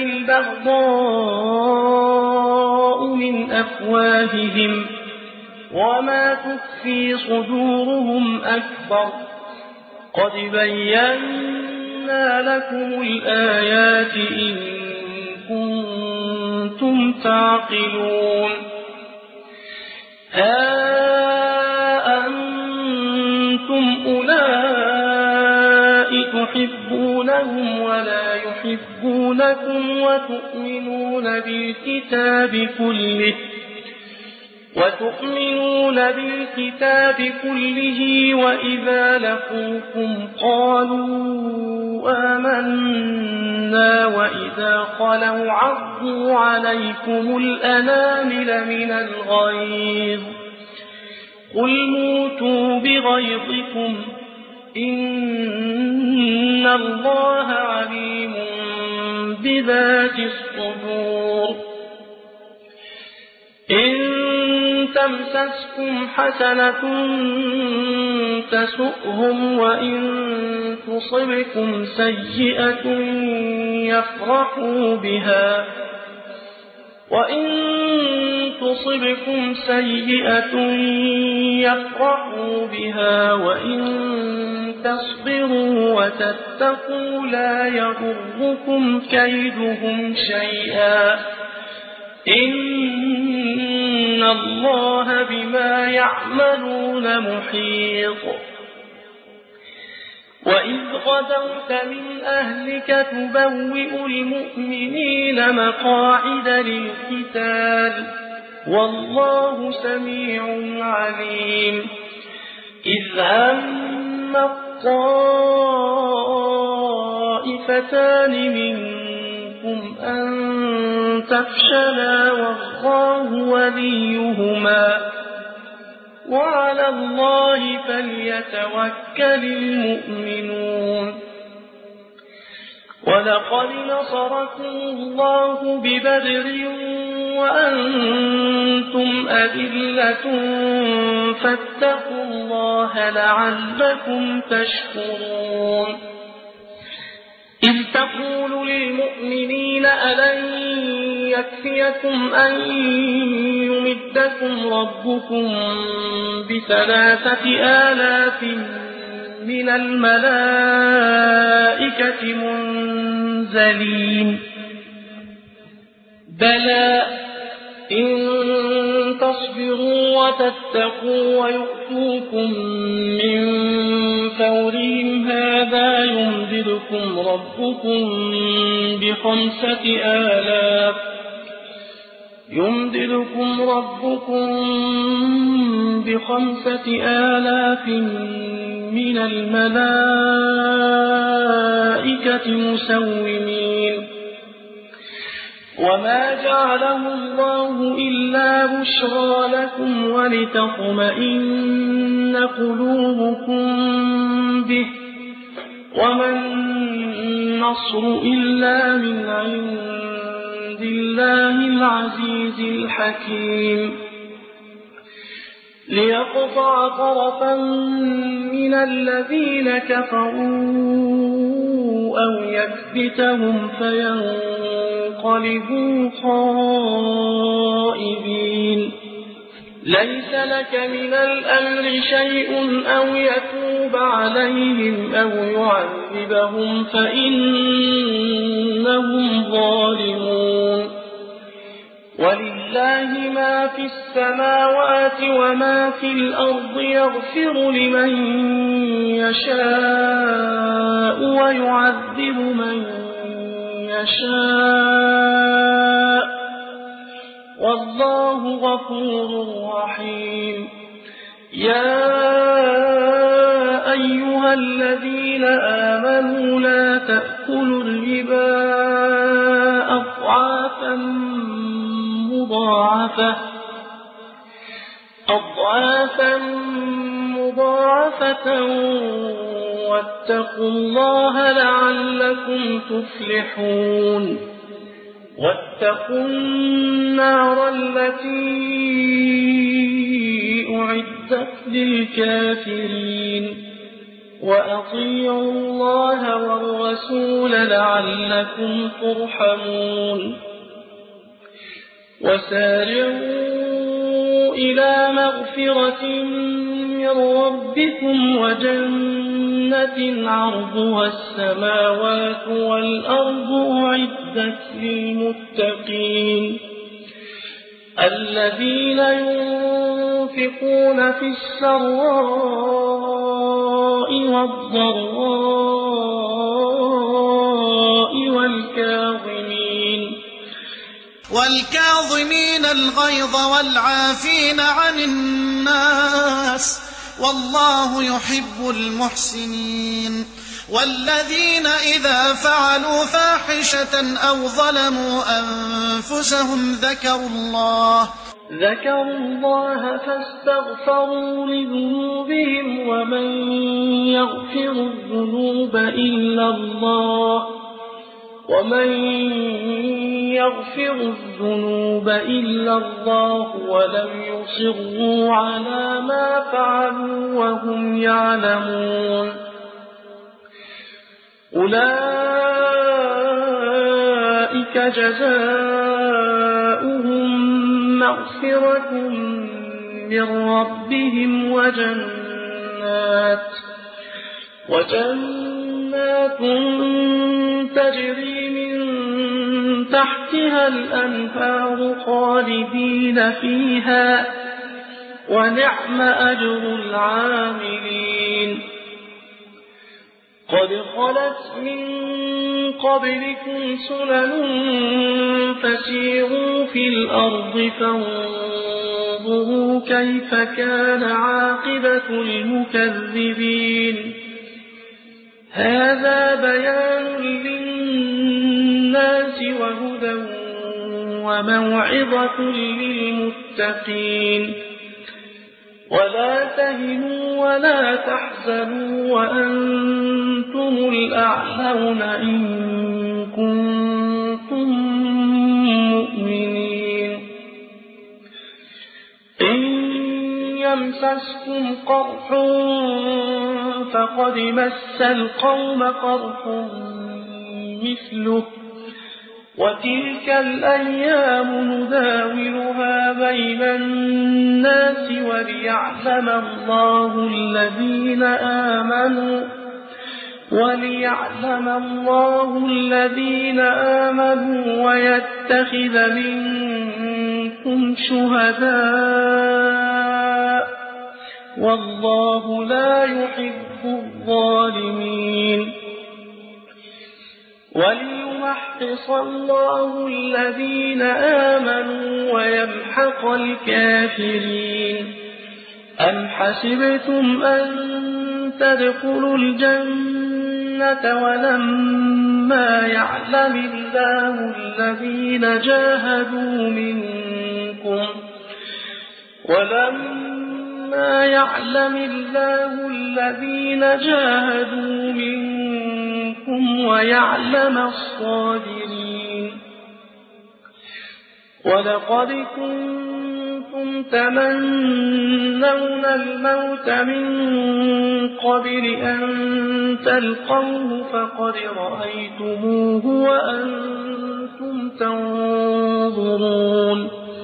البغضاء من أفواههم وما تخفي صدورهم أكبر قد بينا لكم الآيات إن كنتم تعقلون ها أنتم أولئك تحبونهم ولا يحبونكم وتؤمنون بالكتاب كله وتؤمنون بالكتاب كله وإذا لقوكم قالوا آمنا وإذا خلوا عضوا عليكم الأنامل من الغيظ قل موتوا بغيظكم إن الله عليم بذات الصدور إن تمسسكم حسنة تسؤهم وإن تصبكم سيئة يفرحوا بها وإن تصبكم سيئة يفرحوا بها وإن تصبروا وتتقوا لا يضركم كيدهم شيئا إن الله بما يعملون محيط وإذ غدوت من أهلك تبوئ المؤمنين مقاعد للقتال والله سميع عليم إذ هم الطائفتان منكم أن تفشلا والله وليهما وعلى الله فليتوكل المؤمنون ولقد نصركم الله ببدر وأنتم أذلة فاتقوا الله لعلكم تشكرون إذ تقول للمؤمنين ألن يكفيكم أن يمدكم ربكم بثلاثة آلاف من الملائكة منزلين بلى إن تصبروا وتتقوا ويؤتوكم من فورهم هذا يمددكم ربكم بخمسة آلاف يمددكم ربكم بخمسة آلاف من الملائكة مسومين وما جعله الله إلا بشرى لكم ولتطمئن قلوبكم به وما النصر إلا من عند الله العزيز الحكيم ليقطع طرفا من الذين كفروا أو يكبتهم فينقلبوا خائبين ليس لك من الأمر شيء أو يتوب عليهم أو يعذبهم فإنهم ظالمون ولله ما في السماوات وما في الأرض يغفر لمن يشاء ويعذب من يشاء والله غفور رحيم يا أيها الذين آمنوا لا تأكلوا الربا أضعافا مضاعفة أضعافا مضاعفة واتقوا الله لعلكم تفلحون واتقوا النار التي أعدت للكافرين وأطيعوا الله والرسول لعلكم ترحمون وسارعوا إلى مغفرة من ربكم وجنة عرضها السماوات والأرض أعدت للمتقين الذين ينفقون في السراء والضراء والكاظمين والكاظمين الغيظ والعافين عن الناس والله يحب المحسنين والذين إذا فعلوا فاحشة أو ظلموا أنفسهم ذكروا الله ذكروا الله فاستغفروا لذنوبهم ومن يغفر الذنوب إلا الله ومن يغفر الذنوب إلا الله ولم يصروا على ما فعلوا وهم يعلمون أولئك جزاؤهم مغفرة من ربهم وجنات وجنات تجري من تحتها الأنهار خالدين فيها ونعم أجر العاملين قد خلت من قبلكم سنن فسيروا في الأرض فانظروا كيف كان عاقبة المكذبين هذا بيان للناس وهدى وموعظة للمتقين ولا تهنوا ولا تحزنوا وأنتم الأعلون إن كنتم مؤمنين إن يمسسكم قرح فقد مس القوم قرح مثله وتلك الأيام نداولها بين الناس وليعلم الله الذين آمنوا وليعلم الله الذين آمنوا ويتخذ منكم شهداء والله لا يحب الظالمين وليمحص الله الذين آمنوا ويمحق الكافرين أم حسبتم أن تدخلوا الجنة ولما يعلم الله الذين جاهدوا منكم ولما يعلم الله الذين جاهدوا منكم ويعلم الصابرين ولقد كنتم تمنون الموت من قبل أن تلقوه فقد رأيتموه وأنتم تنظرون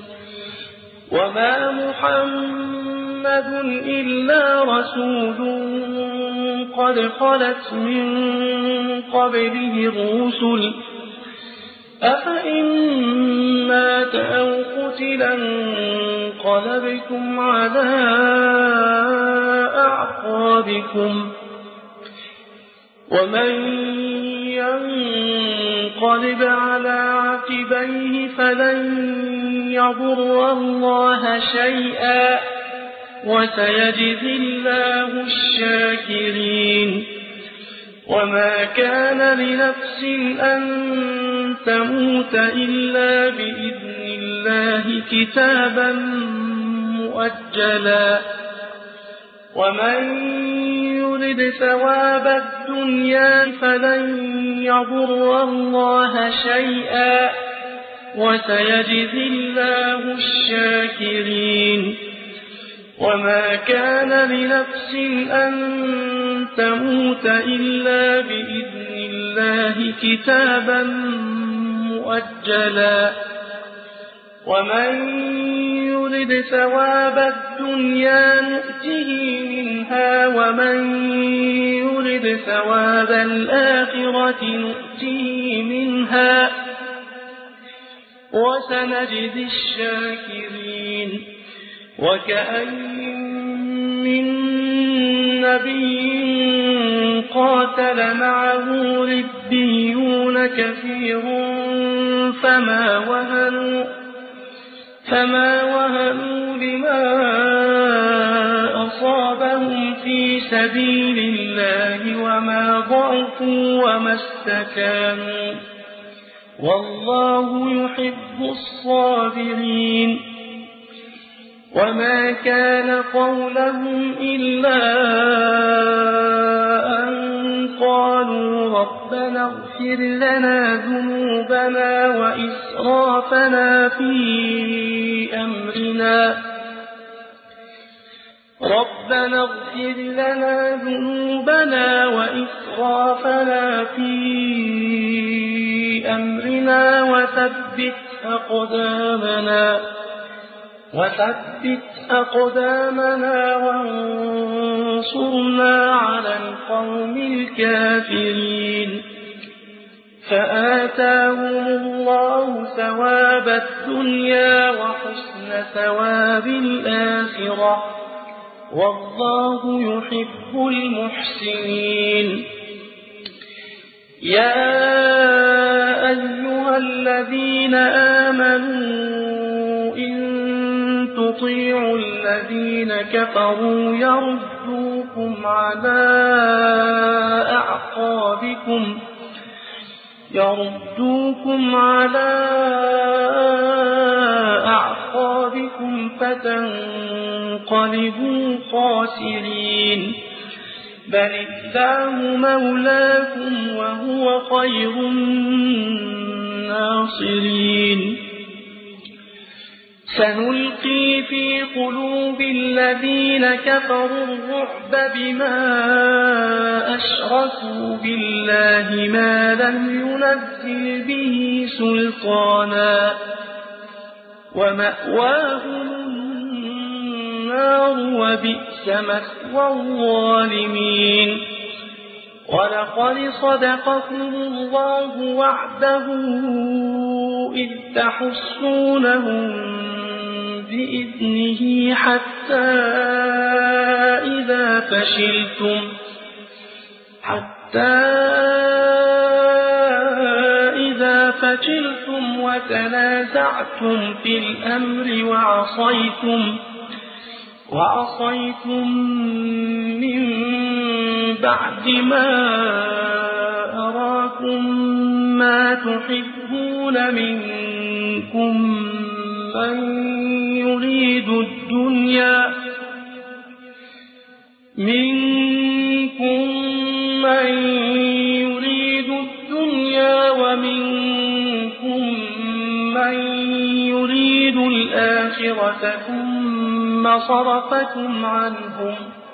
وما محمد إلا رسول قد خلت من قبله الرسل أفإن مات أو قتلا انقلبتم على أعقابكم ومن ينقلب على عقبيه فلن يضر الله شيئا وسيجزي الله الشاكرين وما كان لنفس أن تموت إلا بإذن الله كتابا مؤجلا ومن يرد ثواب الدنيا فلن يضر الله شيئا وسيجزي الله الشاكرين وما كان لنفس أن تموت إلا بإذن الله كتابا مؤجلا ومن يرد ثواب الدنيا نؤته منها ومن يرد ثواب الآخرة نؤته منها وسنجزي الشاكرين وكأين من نبي قاتل معه ربيون كثير فما وهنوا فما وهنوا لما أصابهم في سبيل الله وما ضعفوا وما استكانوا والله يحب الصابرين وما كان قولهم إلا أن قالوا ربنا اغفر لنا ذنوبنا وإسرافنا في أمرنا ربنا اغفر لنا ذنوبنا وإسرافنا في أمرنا وثبت أقدامنا وثبت أقدامنا وانصرنا على القوم الكافرين فآتاهم الله ثواب الدنيا وحسن ثواب الآخرة والله يحب المحسنين يا أيها الذين آمنوا إن تطيعوا الذين كفروا يردوكم على أعقابكم يردوكم على أعقابكم فتنقلبوا خاسرين بل الله مولاكم وهو خير الناصرين سنلقي في قلوب الذين كفروا الرعب بما أشركوا بالله ما لم ينزل به سلطانا ومأواهم النار وبئس مثوى الظالمين ولقد صدقكم الله وعده إذ تحسونهم بإذنه حتى إذا فشلتم حتى إذا فشلتم وتنازعتم في الأمر وعصيتم وعصيتم من بعد ما أراكم ما تحبون منكم من يريد الدنيا منكم من يريد الدنيا ومنكم من يريد الآخرة ثم صرفكم عنهم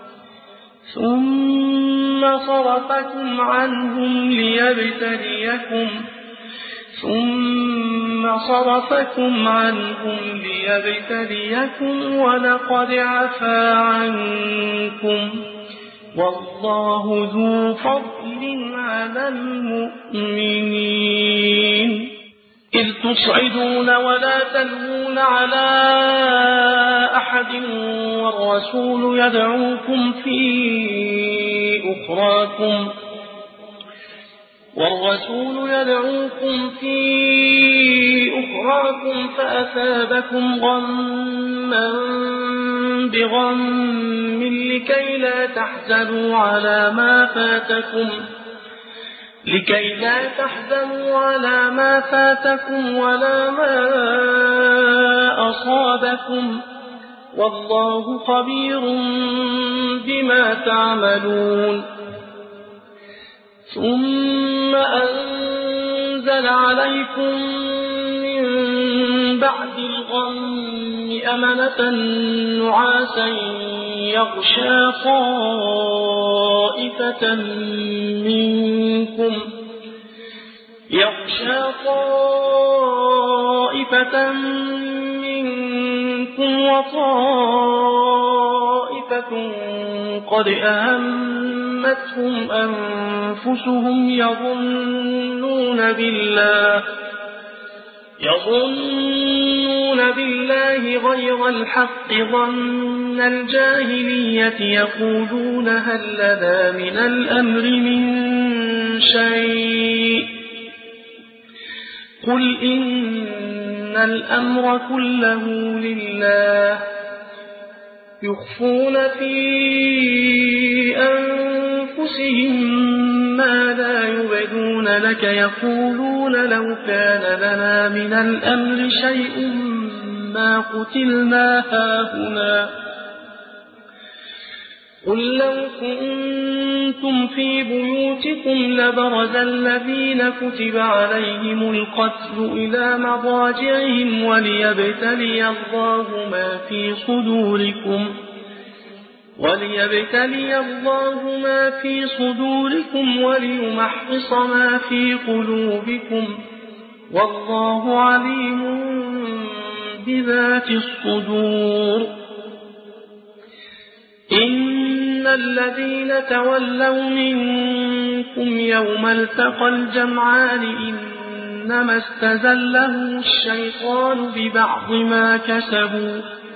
ثم صرفكم عنهم ليبتليكم ثم صرفكم عنهم ليبتليكم ولقد عفا عنكم والله ذو فضل على المؤمنين إذ تصعدون ولا تلوون على أحد والرسول يدعوكم في أخراكم والرسول يدعوكم في أخراكم فأثابكم غما بغم لكي لا تحزنوا على ما فاتكم لكي لا تحزنوا على ما فاتكم ولا ما أصابكم والله خبير بما تعملون ثم أنزل عليكم من بعد الغم أمنة نعاسا يغشى طائفة منكم يغشى طائفة منكم وطائفة قد أهمتهم أنفسهم يظنون بالله يظنون بالله غير الحق ظن الجاهلية يقولون هل لنا من الأمر من شيء قل إن الأمر كله لله يخفون في أنفسهم ما لا يبدون لك يقولون لو كان لنا من الأمر شيء ما قتلنا هاهنا قل لو كنتم في بيوتكم لبرز الذين كتب عليهم القتل إلى مضاجعهم وليبتلي الله ما في صدوركم وليبتلي الله ما في صدوركم وليمحص ما في قلوبكم والله عليم بذات الصدور إن الذين تولوا منكم يوم التقى الجمعان إنما استزلهم الشيطان ببعض ما كسبوا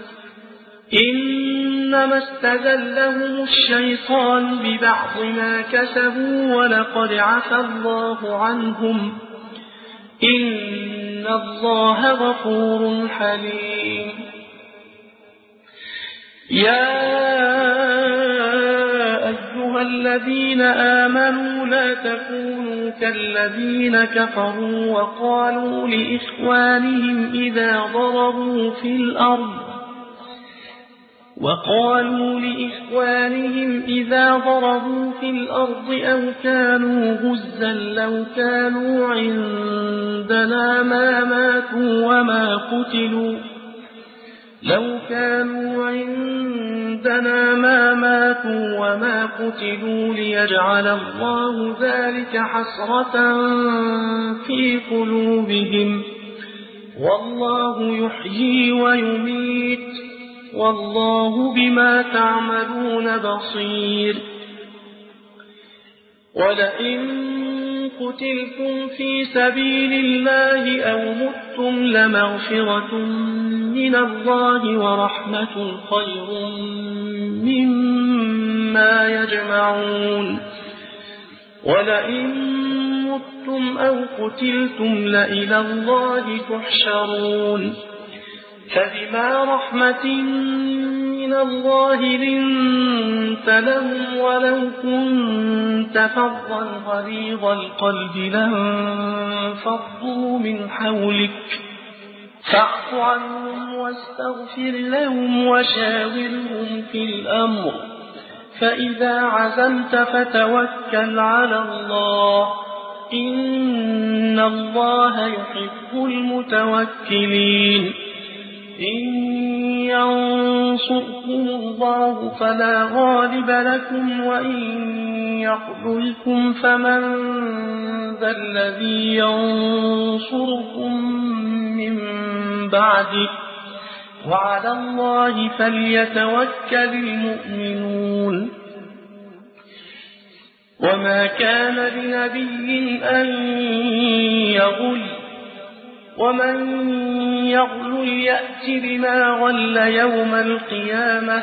إنما استزلهم الشيطان ببعض ما كسبوا ولقد عفى الله عنهم إن الله غفور حليم يا أيها الذين آمنوا لا تكونوا كالذين كفروا وقالوا لإخوانهم إذا ضربوا في الأرض وقالوا لإخوانهم إذا ضربوا في الأرض أو كانوا غزا لو كانوا عندنا ما ماتوا وما قتلوا لو كانوا عندنا ما ماتوا وما قتلوا ليجعل الله ذلك حسرة في قلوبهم والله يحيي ويميت والله بما تعملون بصير ولئن قتلتم في سبيل الله أو متم لمغفرة من الله ورحمة خير مما يجمعون ولئن متم أو قتلتم لإلى الله تحشرون فبما رحمة من الله لنت لهم ولو كنت فظا غليظ القلب لانفضوا من حولك فاعف عنهم واستغفر لهم وشاورهم في الأمر فإذا عزمت فتوكل على الله إن الله يحب المتوكلين إن ينصركم الله فلا غالب لكم وإن يخذلكم فمن ذا الذي ينصركم من بعده وعلى الله فليتوكل المؤمنون وما كان لنبي أن يغل ومن يغل يأت بما غل يوم القيامة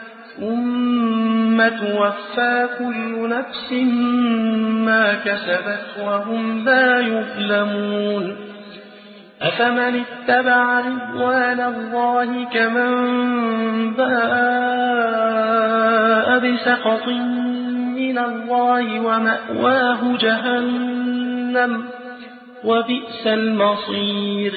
ثم توفى كل نفس ما كسبت وهم لا يظلمون أفمن اتبع رضوان الله كمن باء بسخط من الله ومأواه جهنم وبئس المصير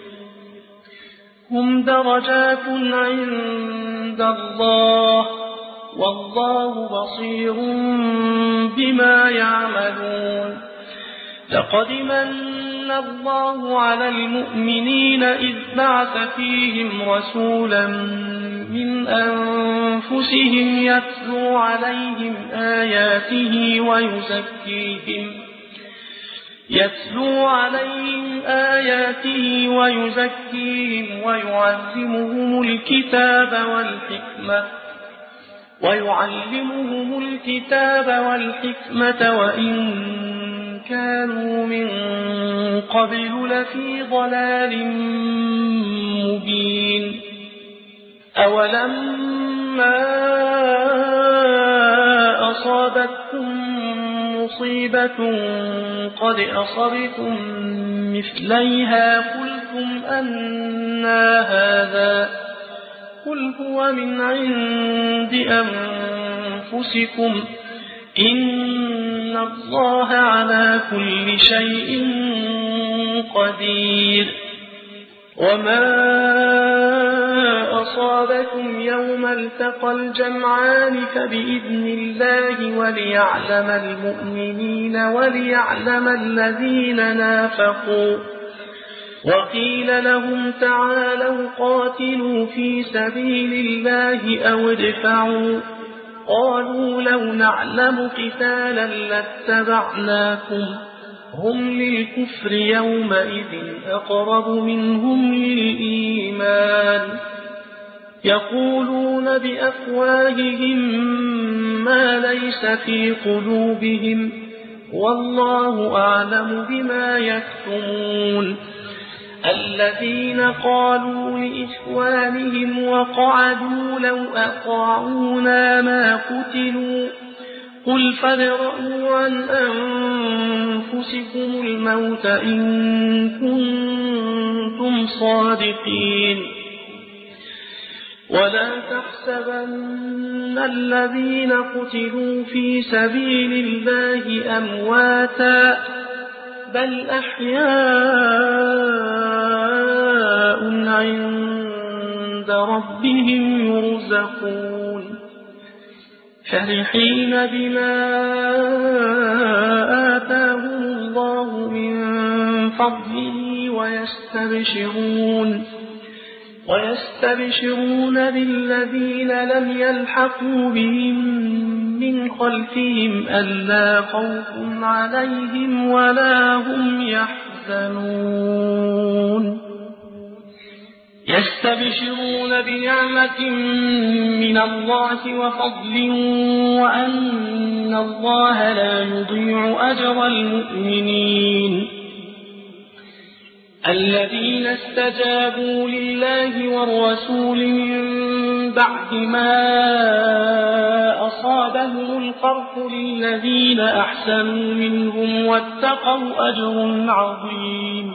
هم درجات عند الله والله بصير بما يعملون لقد من الله على المؤمنين إذ بعث فيهم رسولا من أنفسهم يتلو عليهم آياته ويزكيهم يتلو عليهم آياته ويزكيهم ويعلمهم الكتاب والحكمة ويعلمهم الكتاب والحكمة وإن كانوا من قبل لفي ضلال مبين. أولما أصابتكم مصيبة قد أصبتم مثليها قلتم أنى هذا قل هو من عند أنفسكم إن الله على كل شيء قدير. وما أصابكم يوم التقى الجمعان فبإذن الله وليعلم المؤمنين وليعلم الذين نافقوا. وقيل لهم تعالوا قاتلوا في سبيل الله أو ادفعوا قالوا لو نعلم قتالا لاتبعناكم هم للكفر يومئذ أقرب منهم للإيمان يقولون بأفواههم ما ليس في قلوبهم والله أعلم بما يكتمون. الذين قالوا لإخوانهم وقعدوا لو أطاعونا ما قتلوا قل فادرءوا عن أنفسكم الموت إن كنتم صادقين. ولا تحسبن الذين قتلوا في سبيل الله أمواتا بل أحياء عند ربهم يرزقون فرحين بما آتاهم الله من فضله ويستبشرون ويستبشرون بالذين لم يلحقوا بهم من خلفهم ألا خوف عليهم ولا هم يحزنون. يستبشرون بنعمة من الله وفضل وأن الله لا يضيع أجر المؤمنين. الذين استجابوا لله والرسول من بعد ما أصابهم القرح للذين أحسنوا منهم واتقوا أجر عظيم.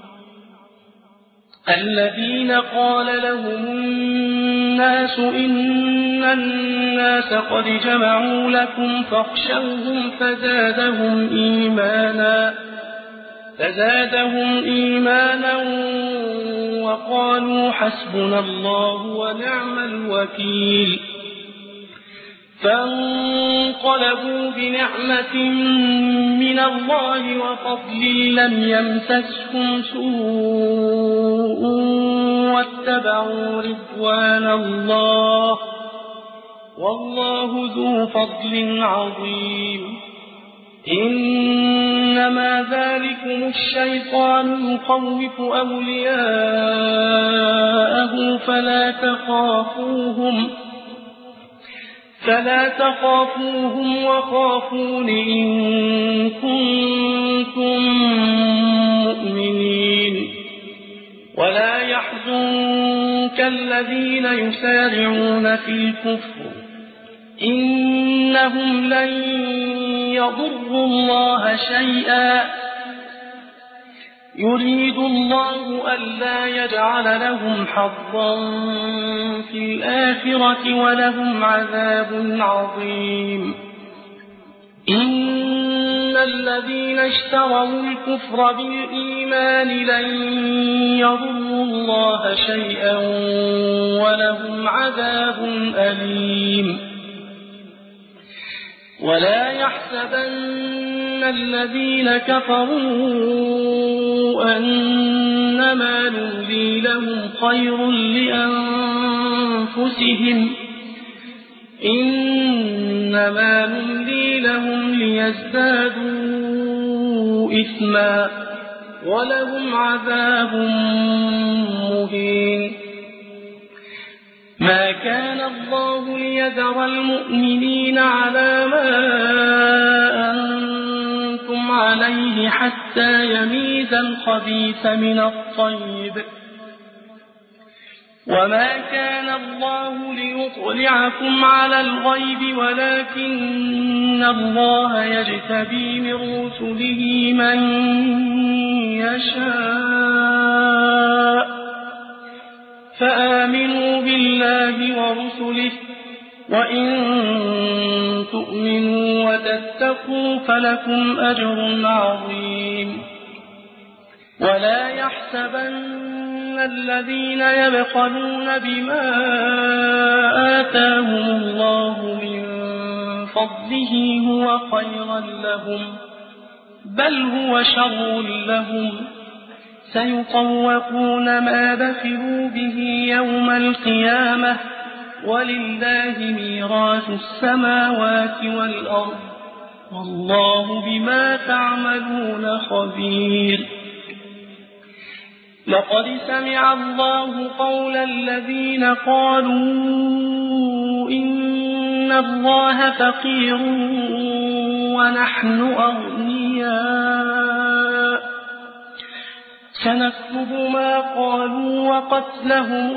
الذين قال لهم الناس إن الناس قد جمعوا لكم فاخشوهم فزادهم إيمانا فزادهم إيمانا وقالوا حسبنا الله ونعم الوكيل. فانقلبوا بنعمة من الله وفضل لم يمسسهم سوء واتبعوا رضوان الله والله ذو فضل عظيم. إنما ذلكم الشيطان يخوف أولياءه فلا تخافوهم فلا تخافوهم وخافون إن كنتم مؤمنين. ولا يحزنك الذين يسارعون في الكفر إنهم لن يضروا الله شيئا يريد الله ألا يجعل لهم حظا في الآخرة ولهم عذاب عظيم. إن الذين اشتروا الكفر بالإيمان لن يضروا الله شيئا ولهم عذاب أليم. ولا يحسبن الذين كفروا أنما نملي لهم خير لأنفسهم إنما نملي لهم ليزدادوا إثما ولهم عذاب مهين. ما كان الله ليذر المؤمنين على ما أنتم عليه حتى يميز الخبيث من الطيب وما كان الله ليطلعكم على الغيب ولكن الله يجتبي من رسله من يشاء فآمنوا بالله ورسله وإن تؤمنوا وتتقوا فلكم أجر عظيم. ولا يحسبن الذين يبخلون بما آتاهم الله من فضله هو خيرا لهم بل هو شر لهم سيطوقون ما بخلوا به يوم القيامة ولله ميراث السماوات والأرض والله بما تعملون خبير. لقد سمع الله قول الذين قالوا إن الله فقير ونحن أغنياء سنكتب ما قالوا وقتلهم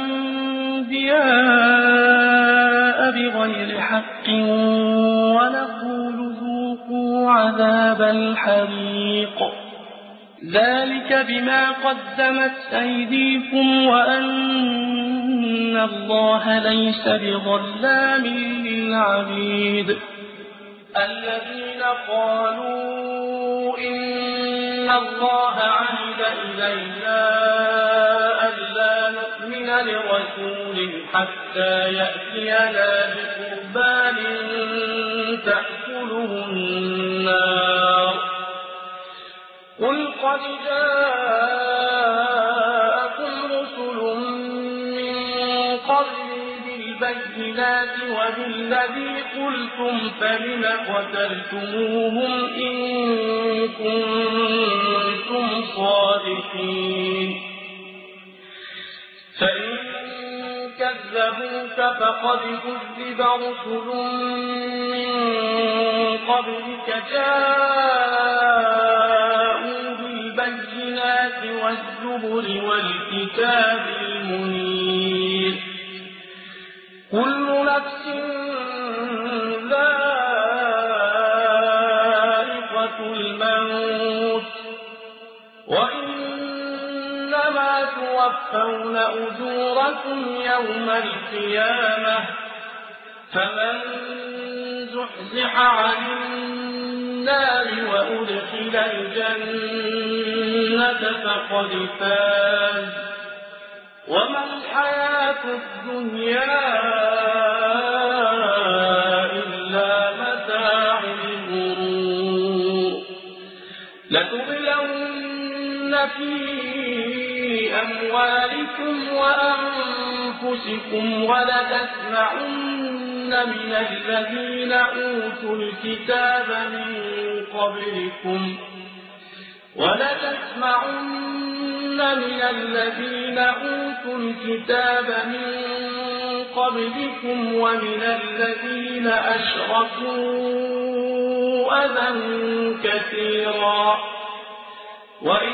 الأنبياء بغير حق ونقول ذوقوا عذاب الحريق ذلك بما قدمت أيديكم وأن الله ليس بظلام للعبيد. الذين قالوا إن الله عهد إلينا ألا نؤمن لرسول حتى يأتينا بقربان تأكله النار قل قد جاءكم رسل من قبلي بالبينات وبالذي قلتم فلم قتلتموهم إن كنتم صادقين فإن كذبوك فقد كذب رسل من قبلك جاءوا بالبينات والزبر والكتاب المنير كل نفس ذائقة الموت وإنما توفون أجوركم يوم القيامة فمن زحزح عن النار وأدخل الجنة فقد فاز وما الحياة الدنيا إلا متاع الغرور. لتبلون في أموالكم وأنفسكم ولتسمعن من الذين أوتوا الكتاب من قبلكم ولتسمعن من الذين أوتوا الكتاب من قبلكم ومن الذين أشركوا أذى كثيرا وإن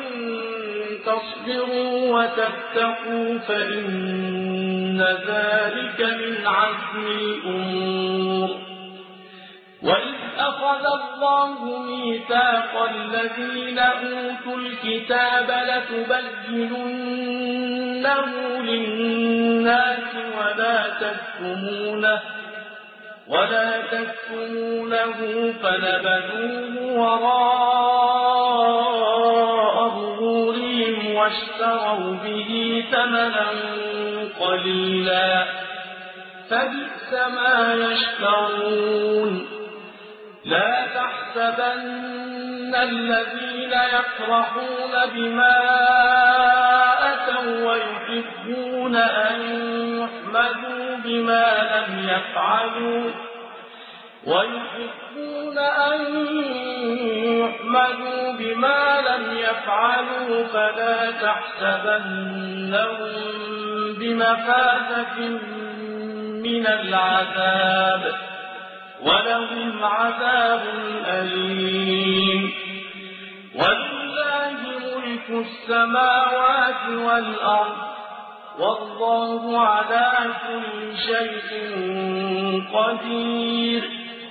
تصبروا وتتقوا فإن ذلك من عزم الأمور. وإذ أخذ الله ميثاق الذين أوتوا الكتاب لتبيننه للناس ولا تكتمونه ولا تكتمونه فنبذوه وراء ظهورهم واشتروا به ثمنا قليلا فبئس ما يشترون. لا تحسبن الذين يفرحون بما أتوا ويحبون أن يحمدوا بما لم يفعلوا ويحبون أن يحمدوا بما لم يفعلوا فلا تحسبنهم بمفازة من العذاب ولهم عذاب أليم. ولله ملك السماوات والأرض والله على كل شيء قدير.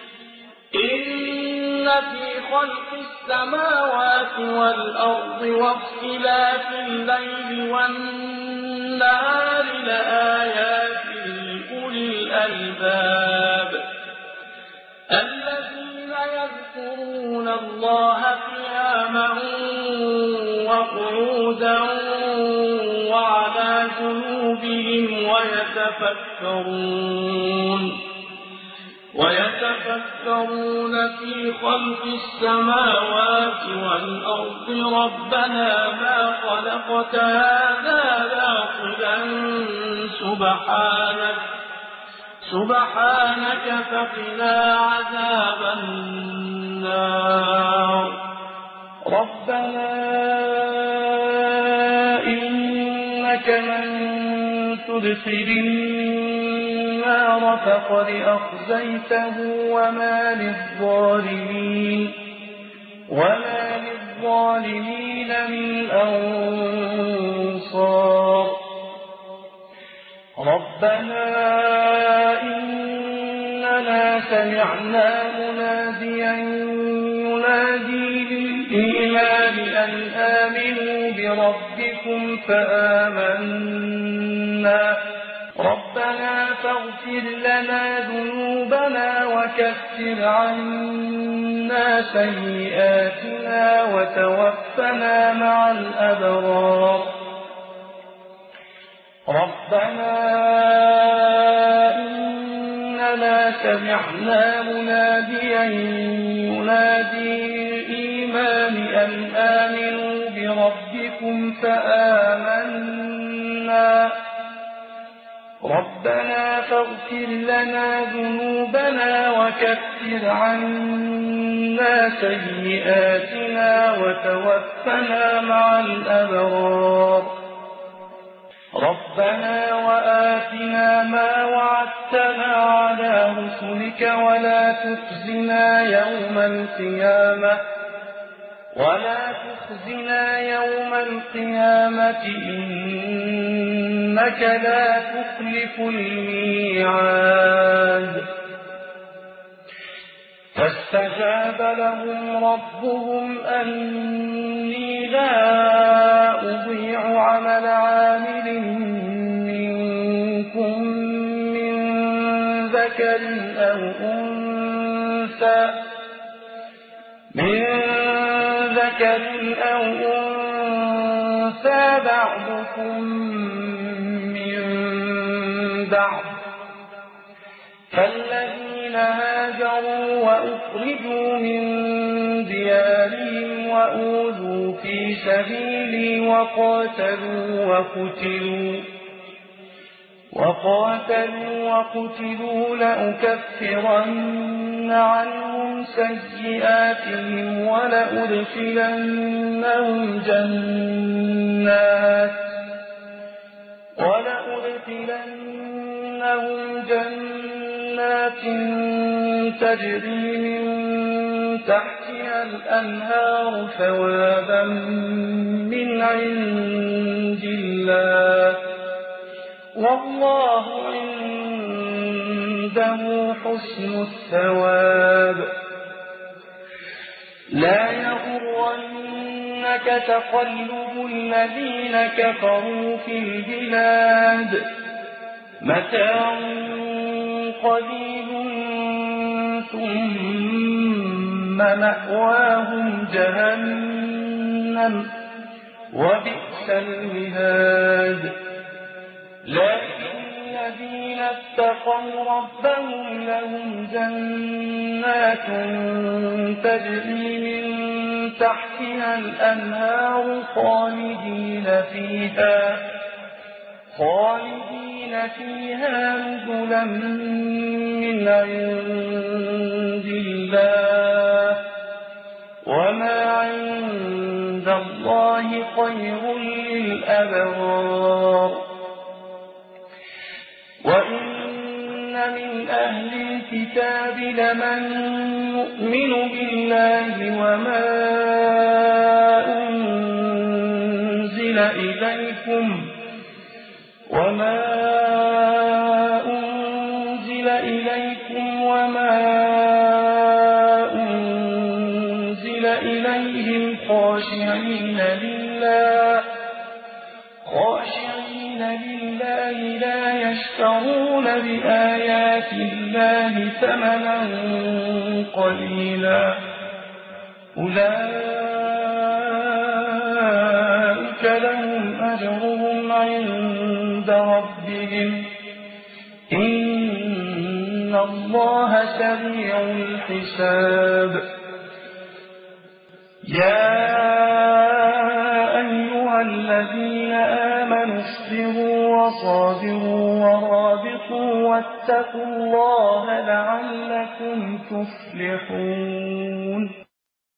إن في خلق السماوات والأرض واختلاف الليل والنهار لآيات لأولي الألباب الذين يذكرون الله قياما وقعودا وعلى جنوبهم ويتفكرون ويتفكرون في خلق السماوات والأرض ربنا ما خلقت هذا باطلا سبحانك سبحانك فقنا عذاب النار. ربنا إنك من تدخل النار فقد أخزيته وما للظالمين وما للظالمين من أنصار. ربنا إننا سمعنا مناديا ينادي للإيمان أن آمنوا بربكم فآمنا ربنا فاغفر لنا ذنوبنا وكفر عنا سيئاتنا وتوفنا مع الأبرار. ربنا إننا سمعنا مناديا ينادي للإيمان أن آمنوا بربكم فآمنا ربنا فاغفر لنا ذنوبنا وكفر عنا سيئاتنا وتوفنا مع الأبرار. ربنا وآتنا ما وعدتنا على رسلك ولا تخزنا يوم القيامة ولا تخزنا يوم القيامة إنك لا تخلف الميعاد. فاستجاب لهم ربهم أني لا أضيع عمل عامل منكم من ذكر أو أنثى من ذكر أو أنثى بعضكم من بعض فالذين هاجروا وأخرجوا من ديارهم وأوذوا في سبيلي وقاتلوا وقتلوا وقاتلوا وقتلوا لأكفرن عنهم سيئاتهم ولأدخلنهم جنات ولأدخلنهم جنات تجري من تحتها الأنهار ثوابا من عند الله والله عنده حسن الثواب. لا يغرنك تقلب الذين كفروا في البلاد متاع قليل ثم مأواهم جهنم وبئس المهاد. لكن الذين اتقوا ربهم لهم جنات جنات تجري من تحتها الأنهار خالدين فيها خالدين فيها نزلا من عند الله وما عند الله خير للأبرار وإن من أهل الكتاب لمن يؤمن بالله وما أنزل إليكم وما أنزل إليكم وما أنزل إليهم خاشعين لله خاشعين لله لا يشترون بآيات الله ثمنا قليلا أولئك لهم أجرهم عند ربهم إن الله سريع الحساب يا أيها الذين آمنوا اصبروا وصابروا ورابطوا واتقوا الله لعلكم تفلحون